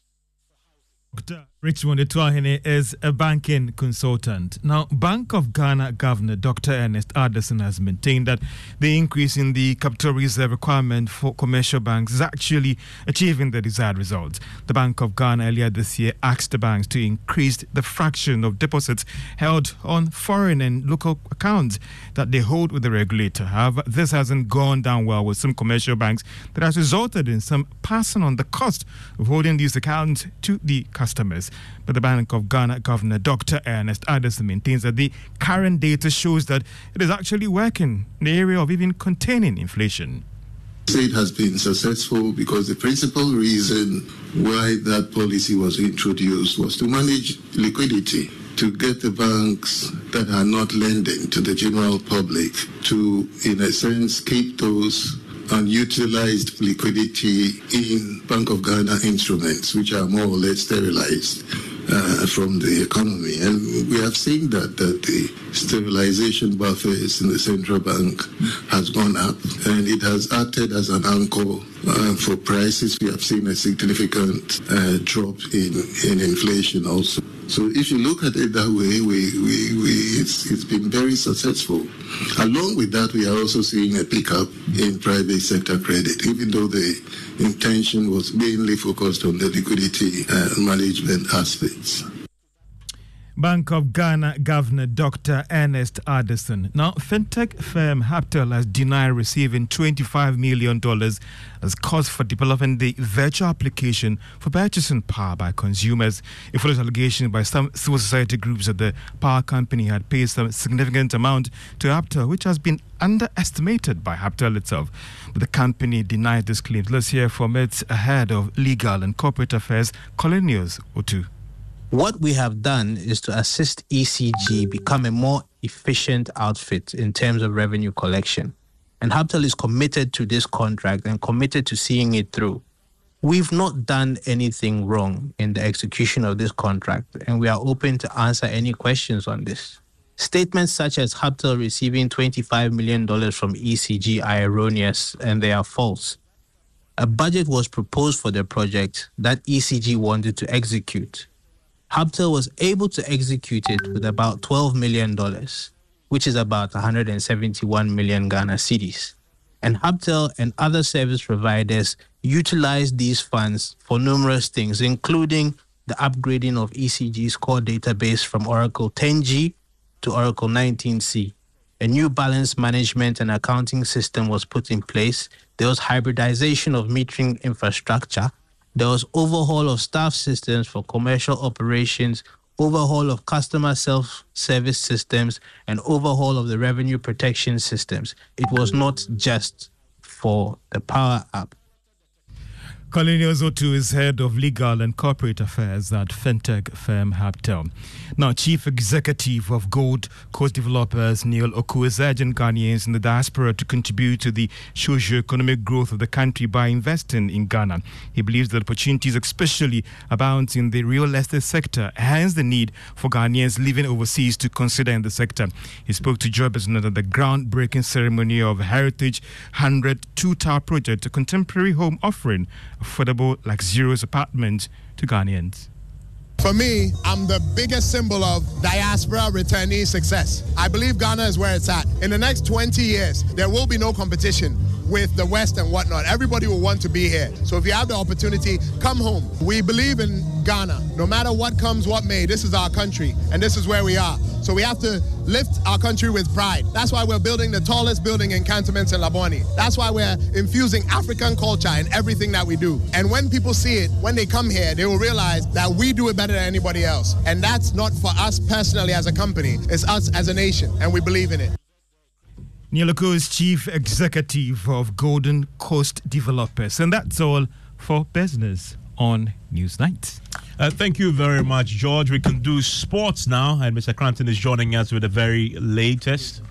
Dr. Richmond Etuahene is a banking consultant. Now, Bank of Ghana Governor Dr. Ernest Addison has maintained that the increase in the capital reserve requirement for commercial banks is actually achieving the desired results. The Bank of Ghana earlier this year asked the banks to increase the fraction of deposits held on foreign and local accounts that they hold with the regulator. However, this hasn't gone down well with some commercial banks that has resulted in some passing on the cost of holding these accounts to the customers. But the Bank of Ghana Governor Dr. Ernest Addison maintains that the current data shows that it is actually working in the area of even containing inflation. It has been successful because the principal reason why that policy was introduced was to manage liquidity, to get the banks that are not lending to the general public to, in a sense, keep those unutilized liquidity in Bank of Ghana instruments, which are more or less sterilized from the economy. And we have seen that the sterilization buffers in the central bank has gone up, and it has acted as an anchor for prices. We have seen a significant drop in inflation also. So if you look at it that way, it's been very successful. Along with that, we are also seeing a pickup in private sector credit, even though the intention was mainly focused on the liquidity management aspects. Bank of Ghana Governor Dr. Ernest Addison. Now, fintech firm Haptel has denied receiving $25 million as cost for developing the virtual application for purchasing power by consumers. It follows allegations by some civil society groups that the power company had paid some significant amount to Haptel, which has been underestimated by Haptel itself. But the company denied this claim. Let's hear from its head of legal and corporate affairs, Colonials Otu. What we have done is to assist ECG become a more efficient outfit in terms of revenue collection. And Haptel is committed to this contract and committed to seeing it through. We've not done anything wrong in the execution of this contract, and we are open to answer any questions on this. Statements such as Haptel receiving $25 million from ECG are erroneous and they are false. A budget was proposed for the project that ECG wanted to execute. Haptel was able to execute it with about $12 million, which is about 171 million Ghana cedis. And Haptel and other service providers utilized these funds for numerous things, including the upgrading of ECG's core database from Oracle 10G to Oracle 19C. A new balance management and accounting system was put in place. There was hybridization of metering infrastructure. There was overhaul of staff systems for commercial operations, overhaul of customer self-service systems, and overhaul of the revenue protection systems. It was not just for the Power App. Colonel Zotu is head of legal and corporate affairs at fintech firm Haptel. Now, Chief Executive of Gold Coast Developers Neil Oku is urging Ghanaians in the diaspora to contribute to the socio-economic growth of the country by investing in Ghana. He believes that opportunities especially abound in the real estate sector, hence the need for Ghanaians living overseas to consider in the sector. He spoke to Joy Business at the groundbreaking ceremony of Heritage 100 two-tower project, a contemporary home offering affordable, luxurious apartments to Ghanaians. For me, I'm the biggest symbol of diaspora returnee success. I believe Ghana is where it's at. In the next 20 years, there will be no competition with the West and whatnot. Everybody will want to be here. So if you have the opportunity, come home. We believe in Ghana. No matter what comes, what may, this is our country, and this is where we are. So we have to lift our country with pride. That's why we're building the tallest building in Cantonments in Labone. That's why we're infusing African culture in everything that we do. And when people see it, when they come here, they will realize that we do it better than anybody else. And that's not for us personally as a company. It's us as a nation, and we believe in it. Neil Okoh is Chief Executive of Golden Coast Developers. And that's all for business on Newsnight. Thank you very much, George. We can do sports now, and Mr. Cranton is joining us with the very latest.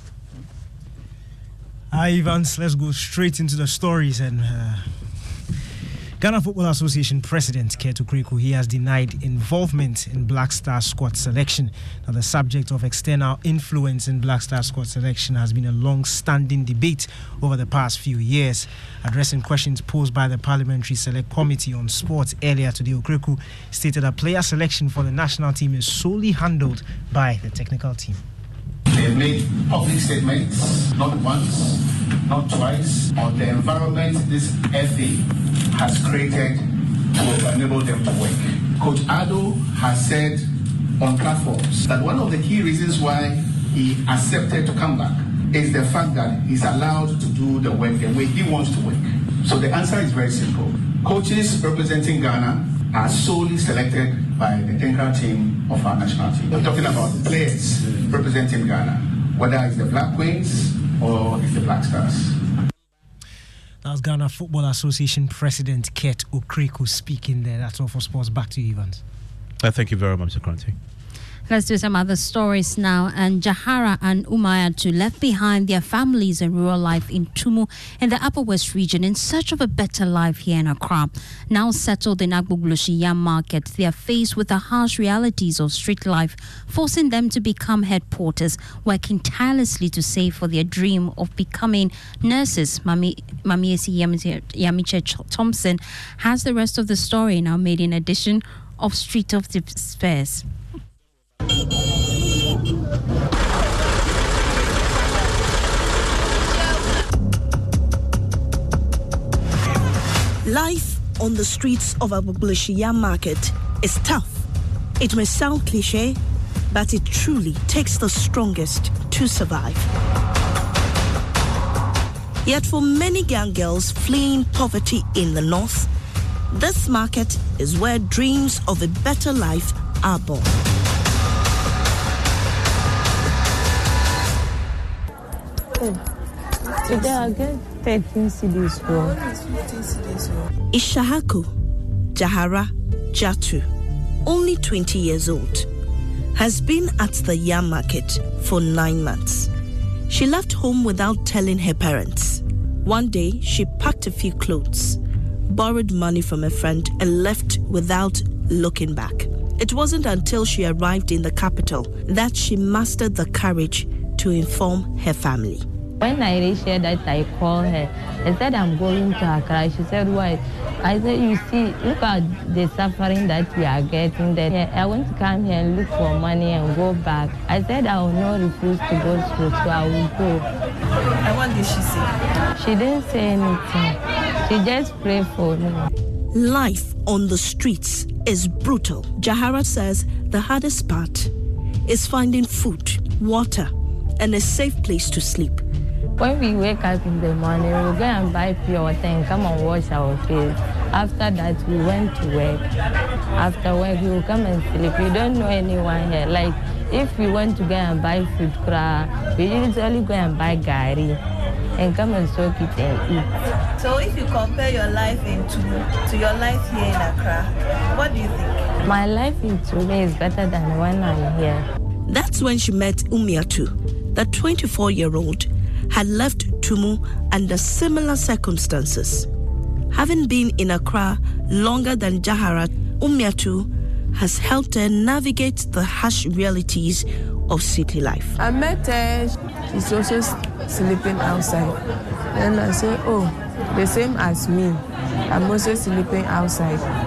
Hi, Evans. Let's go straight into the stories. And Ghana Football Association President Kurt Okraku, he has denied involvement in Black Star squad selection. Now, the subject of external influence in Black Star squad selection has been a long-standing debate over the past few years. Addressing questions posed by the Parliamentary Select Committee on Sports earlier today, Okraku stated that player selection for the national team is solely handled by the technical team. They have made public statements, not once, not twice, on the environment this FA has created to enable them to work. Coach Ado has said on platforms that one of the key reasons why he accepted to come back is the fact that he's allowed to do the work the way he wants to work. So the answer is very simple. Coaches representing Ghana are solely selected by the technical team of our national team. We're talking about players representing Ghana, whether it's the Black Queens or it's the Black Stars. That's Ghana Football Association President Kurt Okraku speaking there. That's all for sports. Back to you, Evans. Thank you very much, Mr. Cranton. Let's do some other stories now. And Jahara and Umayatu left behind their families and rural life in Tumu in the Upper West region in search of a better life here in Accra. Now settled in Agbogbloshie Yam Market, they are faced with the harsh realities of street life, forcing them to become head porters, working tirelessly to save for their dream of becoming nurses. Mamiesi Yamiche Thompson has the rest of the story in our maiden edition of Street of Despair. Life on the streets of Agbogbloshie Yam Market is tough. It may sound cliche, but it truly takes the strongest to survive. Yet for many young girls fleeing poverty in the north, this market is where dreams of a better life are born. Today I get 13 CDs for. Ishahaku Jahara Jatu, only 20 years old, has been at the Yam Market for 9 months. She left home without telling her parents. One day, she packed a few clothes, borrowed money from a friend, and left without looking back. It wasn't until she arrived in the capital that she mustered the courage to inform her family. When I reached here, that I called her. I said, I'm going to Accra. She said, why? I said, you see, look at the suffering that we are getting there. I want to come here and look for money and go back. I said, I will not refuse to go to school, so I will go. And what did she say? She didn't say anything. She just prayed for me. Life on the streets is brutal. Jahara says the hardest part is finding food, water, and a safe place to sleep. When we wake up in the morning, we'll go and buy pure water and come and wash our face. After that, we went to work. After work, we will come and sleep. We don't know anyone here. Like, if we want to go and buy food, we usually go and buy gari and come and soak it and eat. So if you compare your life in Tumu to your life here in Accra, what do you think? My life in Tumu is better than when I'm here. That's when she met Umayatu, the 24-year-old had left Tumu under similar circumstances. Having been in Accra longer than Jahara, Umayatu has helped her navigate the harsh realities of city life. I met her, she's also sleeping outside. And I said, oh, the same as me. I'm also sleeping outside.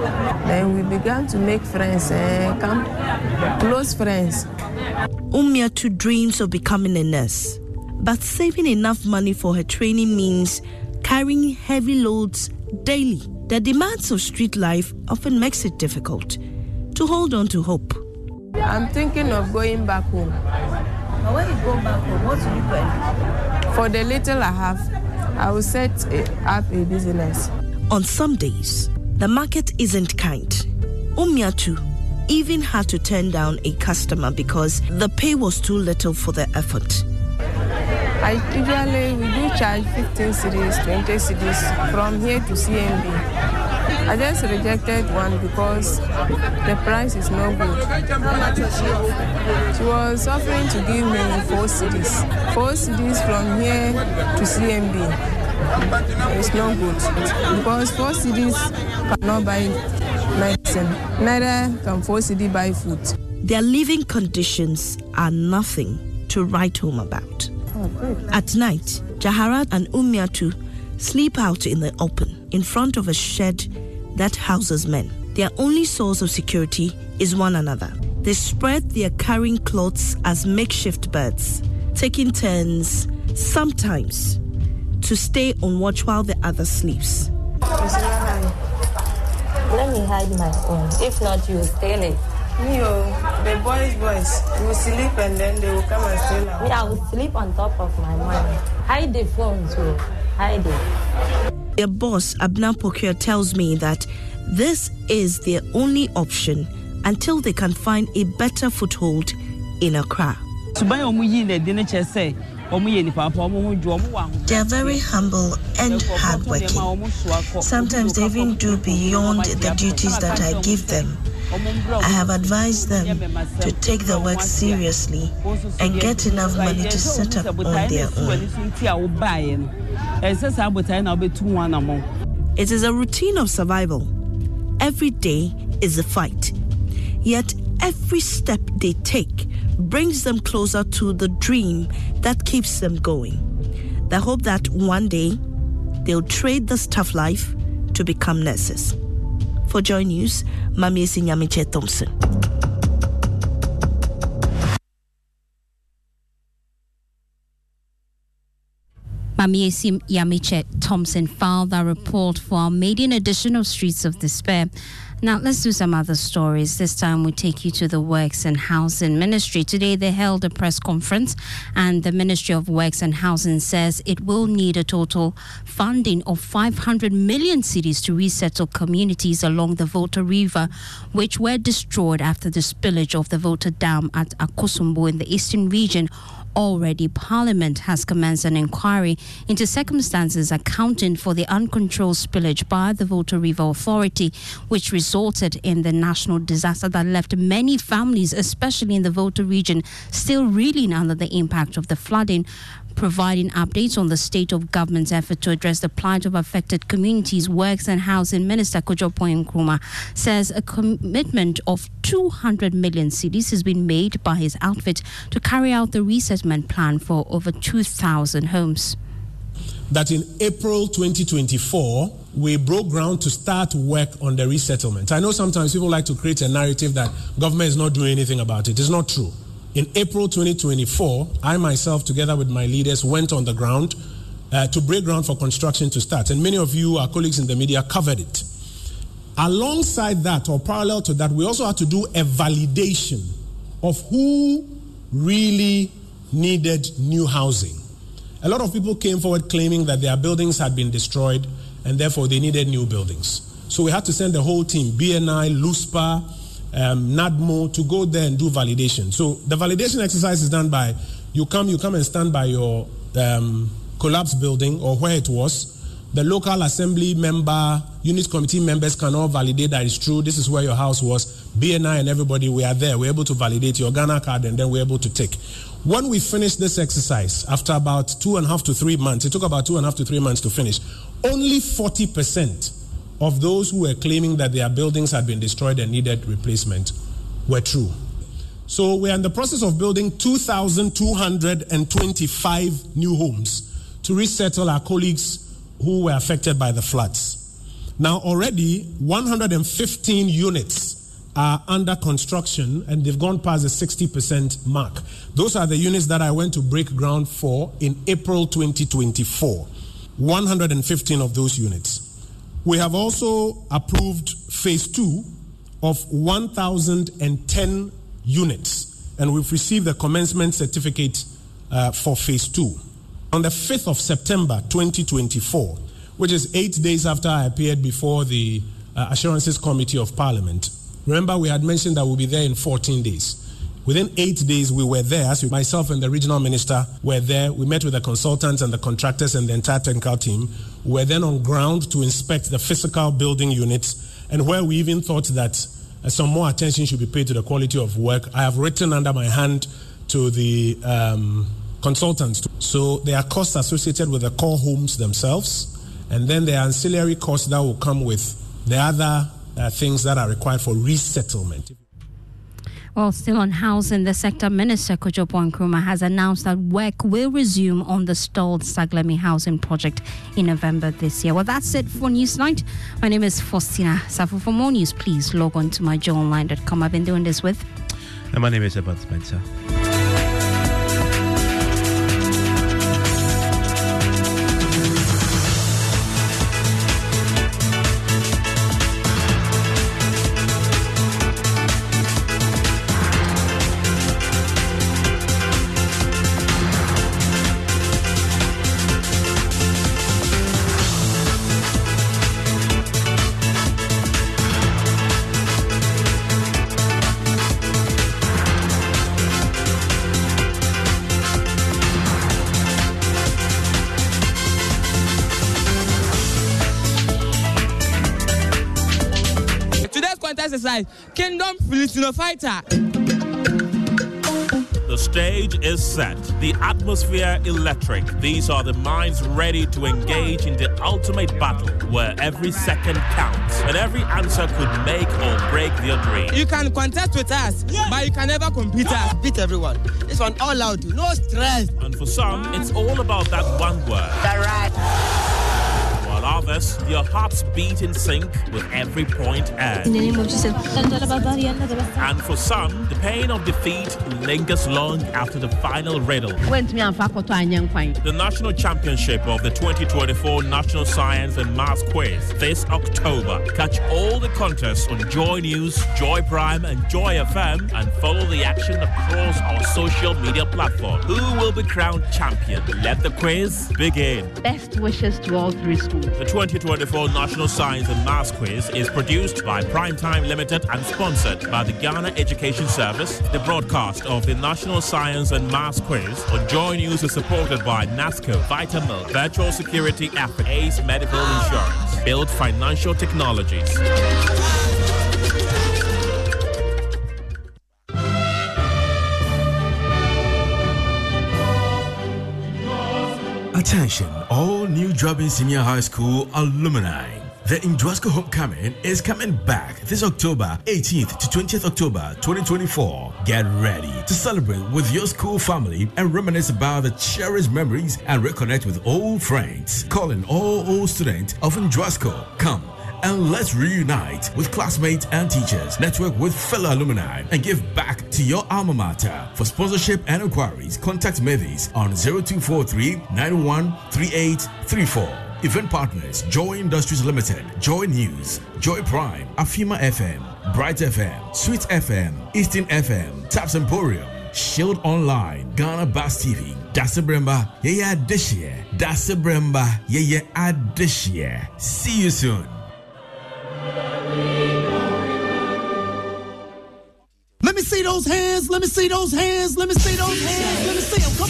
Then we began to make friends, close friends. Umiatu dreams of becoming a nurse, but saving enough money for her training means carrying heavy loads daily. The demands of street life often makes it difficult to hold on to hope. I'm thinking of going back home. But when you go back home, what will you do? For the little I have, I will set up a business. On some days, the market isn't kind. Umiatu even had to turn down a customer because the pay was too little for the effort. We do charge 15 cedis, 20 cedis from here to CMB. I just rejected one because the price is no good. How much was she offering? She was offering to give me 4 cedis. 4 cedis from here to CMB. It's no good because 4 cedis cannot buy medicine. Neither can 4 cedis buy food. Their living conditions are nothing to write home about. At night, Jahara and Umiatu sleep out in the open in front of a shed that houses men. Their only source of security is one another. They spread their carrying clothes as makeshift beds, taking turns, sometimes, to stay on watch while the other sleeps. Let me hide my own. If not, you will steal it. The boys, you will sleep and then they will come and steal it. I will sleep on top of my money. Hide the phone too. Hide it. Their boss, Abna Pokia, tells me that this is their only option until they can find a better foothold in Accra. They are very humble and hardworking. Sometimes they even do beyond the duties that I give them. I have advised them to take the work seriously and get enough money to set up on their own. It is a routine of survival. Every day is a fight. Yet every step they take brings them closer to the dream that keeps them going. The hope that one day they'll trade this tough life to become nurses. For Joy News, Mamiesi Nyamiche Thompson. Mamiesi Yamiche Thompson filed that report for our maiden edition of Streets of Despair. Now, let's do some other stories. This time we take you to the Works and Housing Ministry. Today they held a press conference and the Ministry of Works and Housing says it will need a total funding of 500 million cedis to resettle communities along the Volta River, which were destroyed after the spillage of the Volta Dam at Akosombo in the eastern region. Already, Parliament has commenced an inquiry into circumstances accounting for the uncontrolled spillage by the Volta River Authority, which resulted in the national disaster that left many families, especially in the Volta region, still reeling under the impact of the flooding. Providing updates on the state of government's effort to address the plight of affected communities, Works and Housing Minister Kojopo Nkrumah says a commitment of 200 million cedis has been made by his outfit to carry out the resettlement plan for over 2,000 homes. That in April 2024, we broke ground to start work on the resettlement. I know sometimes people like to create a narrative that government is not doing anything about it. It's not true. In April 2024, I myself, together with my leaders, went on the ground to break ground for construction to start. And many of you, our colleagues in the media, covered it. Alongside that, or parallel to that, we also had to do a validation of who really needed new housing. A lot of people came forward claiming that their buildings had been destroyed and therefore they needed new buildings. So we had to send the whole team, BNI, LUSPA, NADMO, to go there and do validation. So the validation exercise is done by, you come and stand by your collapsed building or where it was. The local assembly member, unit committee members can all validate that it's true. This is where your house was. BNI and everybody, we are there. We're able to validate your Ghana card and then we're able to take. When we finished this exercise, after about 2.5 to 3 months, it took about 2.5 to 3 months to finish, only 40% of those who were claiming that their buildings had been destroyed and needed replacement were true. So we're in the process of building 2,225 new homes to resettle our colleagues who were affected by the floods. Now, already 115 units are under construction, and they've gone past the 60% mark. Those are the units that I went to break ground for in April 2024. 115 of those units. We have also approved phase 2 of 1,010 units, and we've received the commencement certificate for phase 2. On the 5th of September 2024, which is 8 days after I appeared before the Assurances Committee of Parliament, remember we had mentioned that we'll be there in 14 days. Within 8 days, we were there. As myself and the regional minister were there. We met with the consultants and the contractors and the entire technical team. We were then on ground to inspect the physical building units, and where we even thought that some more attention should be paid to the quality of work, I have written under my hand to the consultants. So there are costs associated with the core homes themselves, and then there are ancillary costs that will come with the other things that are required for resettlement. Well, still on housing, the sector minister, Kojopo Nkrumah, has announced that work will resume on the stalled Saglemi housing project in November this year. Well, that's it for Newsnight. My name is Faustina Safu. For more news, please log on to myjoyonline.com. I've been doing this with... And my name is Ebert Spencer. Kingdom Filipino Fighter. The stage is set, the atmosphere electric. These are the minds ready to engage in the ultimate battle, where every second counts and every answer could make or break their dream. You can contest with us, but you can never compete us. Beat everyone. This one all out, no stress. And for some, it's all about that one word. While others, their hearts beat in sync with every point earned. In the name of Jesus. And for some, the pain of defeat lingers long after the final riddle. The national championship of the 2024 National Science and Maths Quiz this October. Catch all the contests on Joy News, Joy Prime, and Joy FM, and follow the action across our social media platforms. Who will be crowned champion? Let the quiz begin. Best wishes to all three schools. The 2024 National Science and Maths Quiz is produced by Primetime Limited and sponsored by the Ghana Education Service. The broadcast of the National Science and Maths Quiz on Joy News is supported by NASCO, Vitamilk, Virtual Security Africa, Ace Medical Insurance, Build Financial Technologies. Attention, all New Jobbing Senior High School alumni. The Indwasco Homecoming is coming back this October 18th to 20th October 2024. Get ready to celebrate with your school family and reminisce about the cherished memories and reconnect with old friends. Calling all old students of Indwasco. Come and let's reunite with classmates and teachers, network with fellow alumni, and give back to your alma mater. For sponsorship and inquiries, contact Mavis on 0243 913834. Event partners: Joy Industries Limited, Joy News, Joy Prime, Afima FM, Bright FM, Sweet FM, Eastern FM, Taps Emporium, Shield Online, Ghana Bass TV, Dasabremba, Yaya Adishie, Dasabremba, Yaya Adishie. See you soon. Let me see those hands. Let me see those hands. Let me see those hands. Let me see them. Come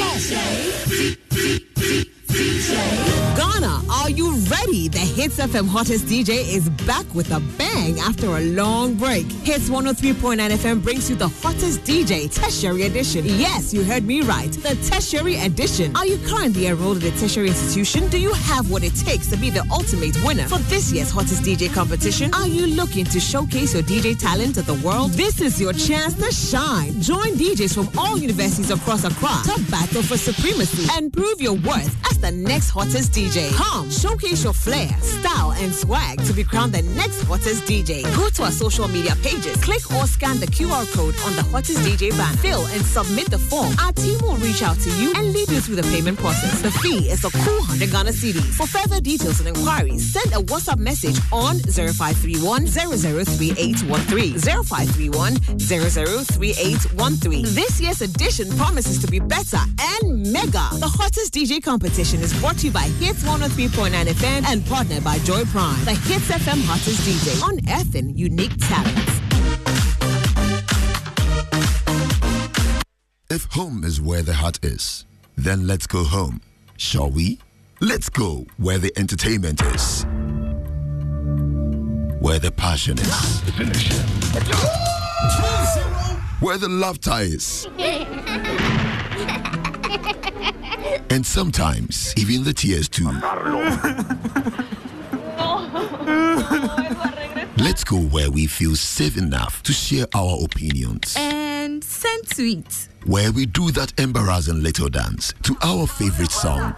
on. Ghana, are you ready? The Hits FM Hottest DJ is back with a bang after a long break. Hits 103.9 FM brings you the Hottest DJ Tertiary Edition. Yes, you heard me right. The Tertiary Edition. Are you currently enrolled in a tertiary institution? Do you have what it takes to be the ultimate winner for this year's Hottest DJ competition? Are you looking to showcase your DJ talent to the world? This is your chance to shine. Join DJs from all universities across Accra to battle for supremacy and prove your worth as the next Hottest DJ. DJ. Come, showcase your flair, style, and swag to be crowned the next hottest DJ. Go to our social media pages, click or scan the QR code on the hottest DJ banner. Fill and submit the form. Our team will reach out to you and lead you through the payment process. The fee is a cool 100 Ghana cedis. For further details and inquiries, send a WhatsApp message on 0531 003813. 0531 003813. This year's edition promises to be better and mega. The hottest DJ competition is brought to you by Hits 103.9 FM and partnered by Joy Prime. The Hits FM hottest DJ, unearthing unique talents. If home is where the heart is, then let's go home, shall we? Let's go where the entertainment is, where the passion is, where the laughter is, and sometimes even the tears too. Let's go where we feel safe enough to share our opinions. And send tweets. Where we do that embarrassing little dance to our favorite song.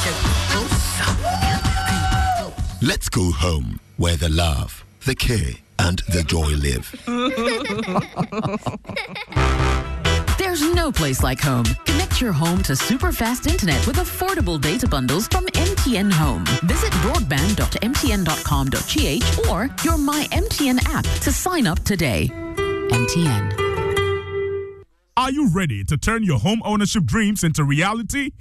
Let's go home where the love, the care, and the joy live. There's no place like home. Connect your home to super fast internet with affordable data bundles from MTN Home. Visit broadband.mtn.com.gh or your My MTN app to sign up today. MTN. Are you ready to turn your home ownership dreams into reality?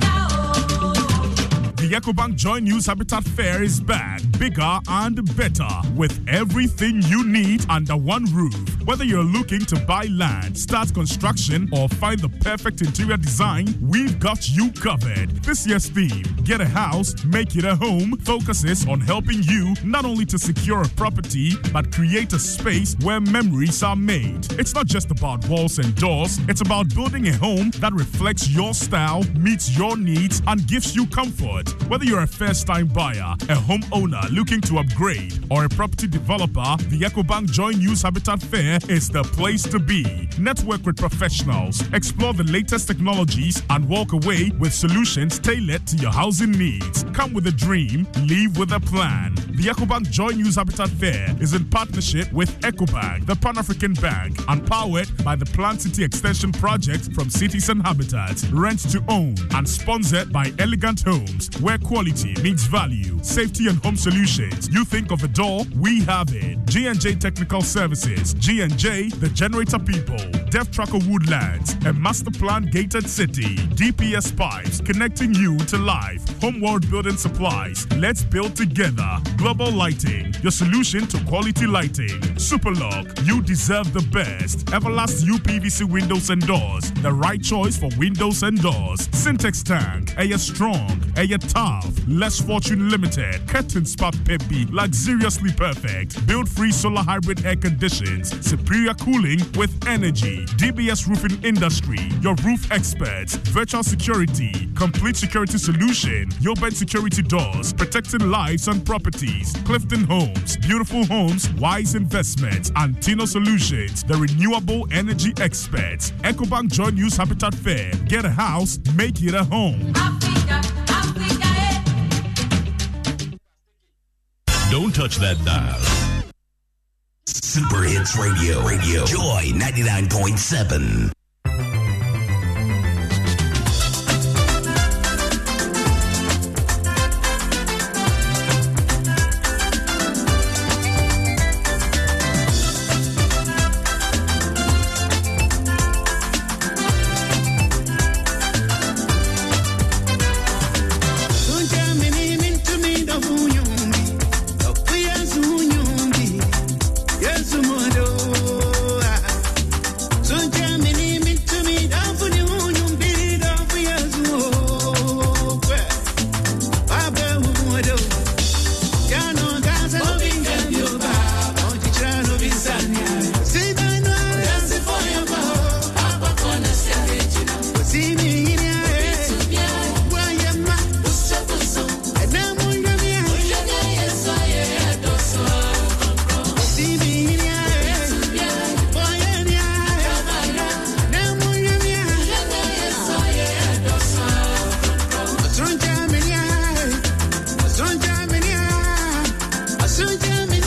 The EcoBank Joy News Habitat Fair is back, bigger and better, with everything you need under one roof. Whether you're looking to buy land, start construction, or find the perfect interior design, we've got you covered. This year's theme, Get a House, Make It a Home, focuses on helping you not only to secure a property, but create a space where memories are made. It's not just about walls and doors, it's about building a home that reflects your style, meets your needs, and gives you comfort. Whether you're a first-time buyer, a homeowner looking to upgrade, or a property developer, the EcoBank Joy News Habitat Fair is the place to be. Network with professionals, explore the latest technologies, and walk away with solutions tailored to your housing needs. Come with a dream, leave with a plan. The EcoBank Joy News Habitat Fair is in partnership with EcoBank, the Pan-African Bank, and powered by the Plant City Extension Project from Cities and Habitat. Rent to own and sponsored by Elegant Homes, where quality meets value. Safety and home solutions. You think of a door, we have it. G&J Technical Services. G&J, the generator people. Dev Tracker Woodlands, a master plan gated city. DPS Pipes, connecting you to life. Homeworld Building Supplies. Let's build together. Global Lighting, your solution to quality lighting. Superlock, you deserve the best. Everlast UPVC windows and doors, the right choice for windows and doors. Syntex Tank, Air Strong, Air Tough, Less Fortune Limited, Curtain Spark Peppy, luxuriously perfect. Build-free solar hybrid air conditions, superior cooling with energy. DBS Roofing Industry, your roof experts. Virtual security, complete security solution. Yobed Security Doors, protecting lives and properties. Clifton Homes, Beautiful Homes, Wise Investments, and Tino Solutions, the renewable energy experts. EcoBank Joy News Habitat Fair. Get a house, make it a home. Don't touch that dial. Super Hits Radio. Joy 99.7. Many So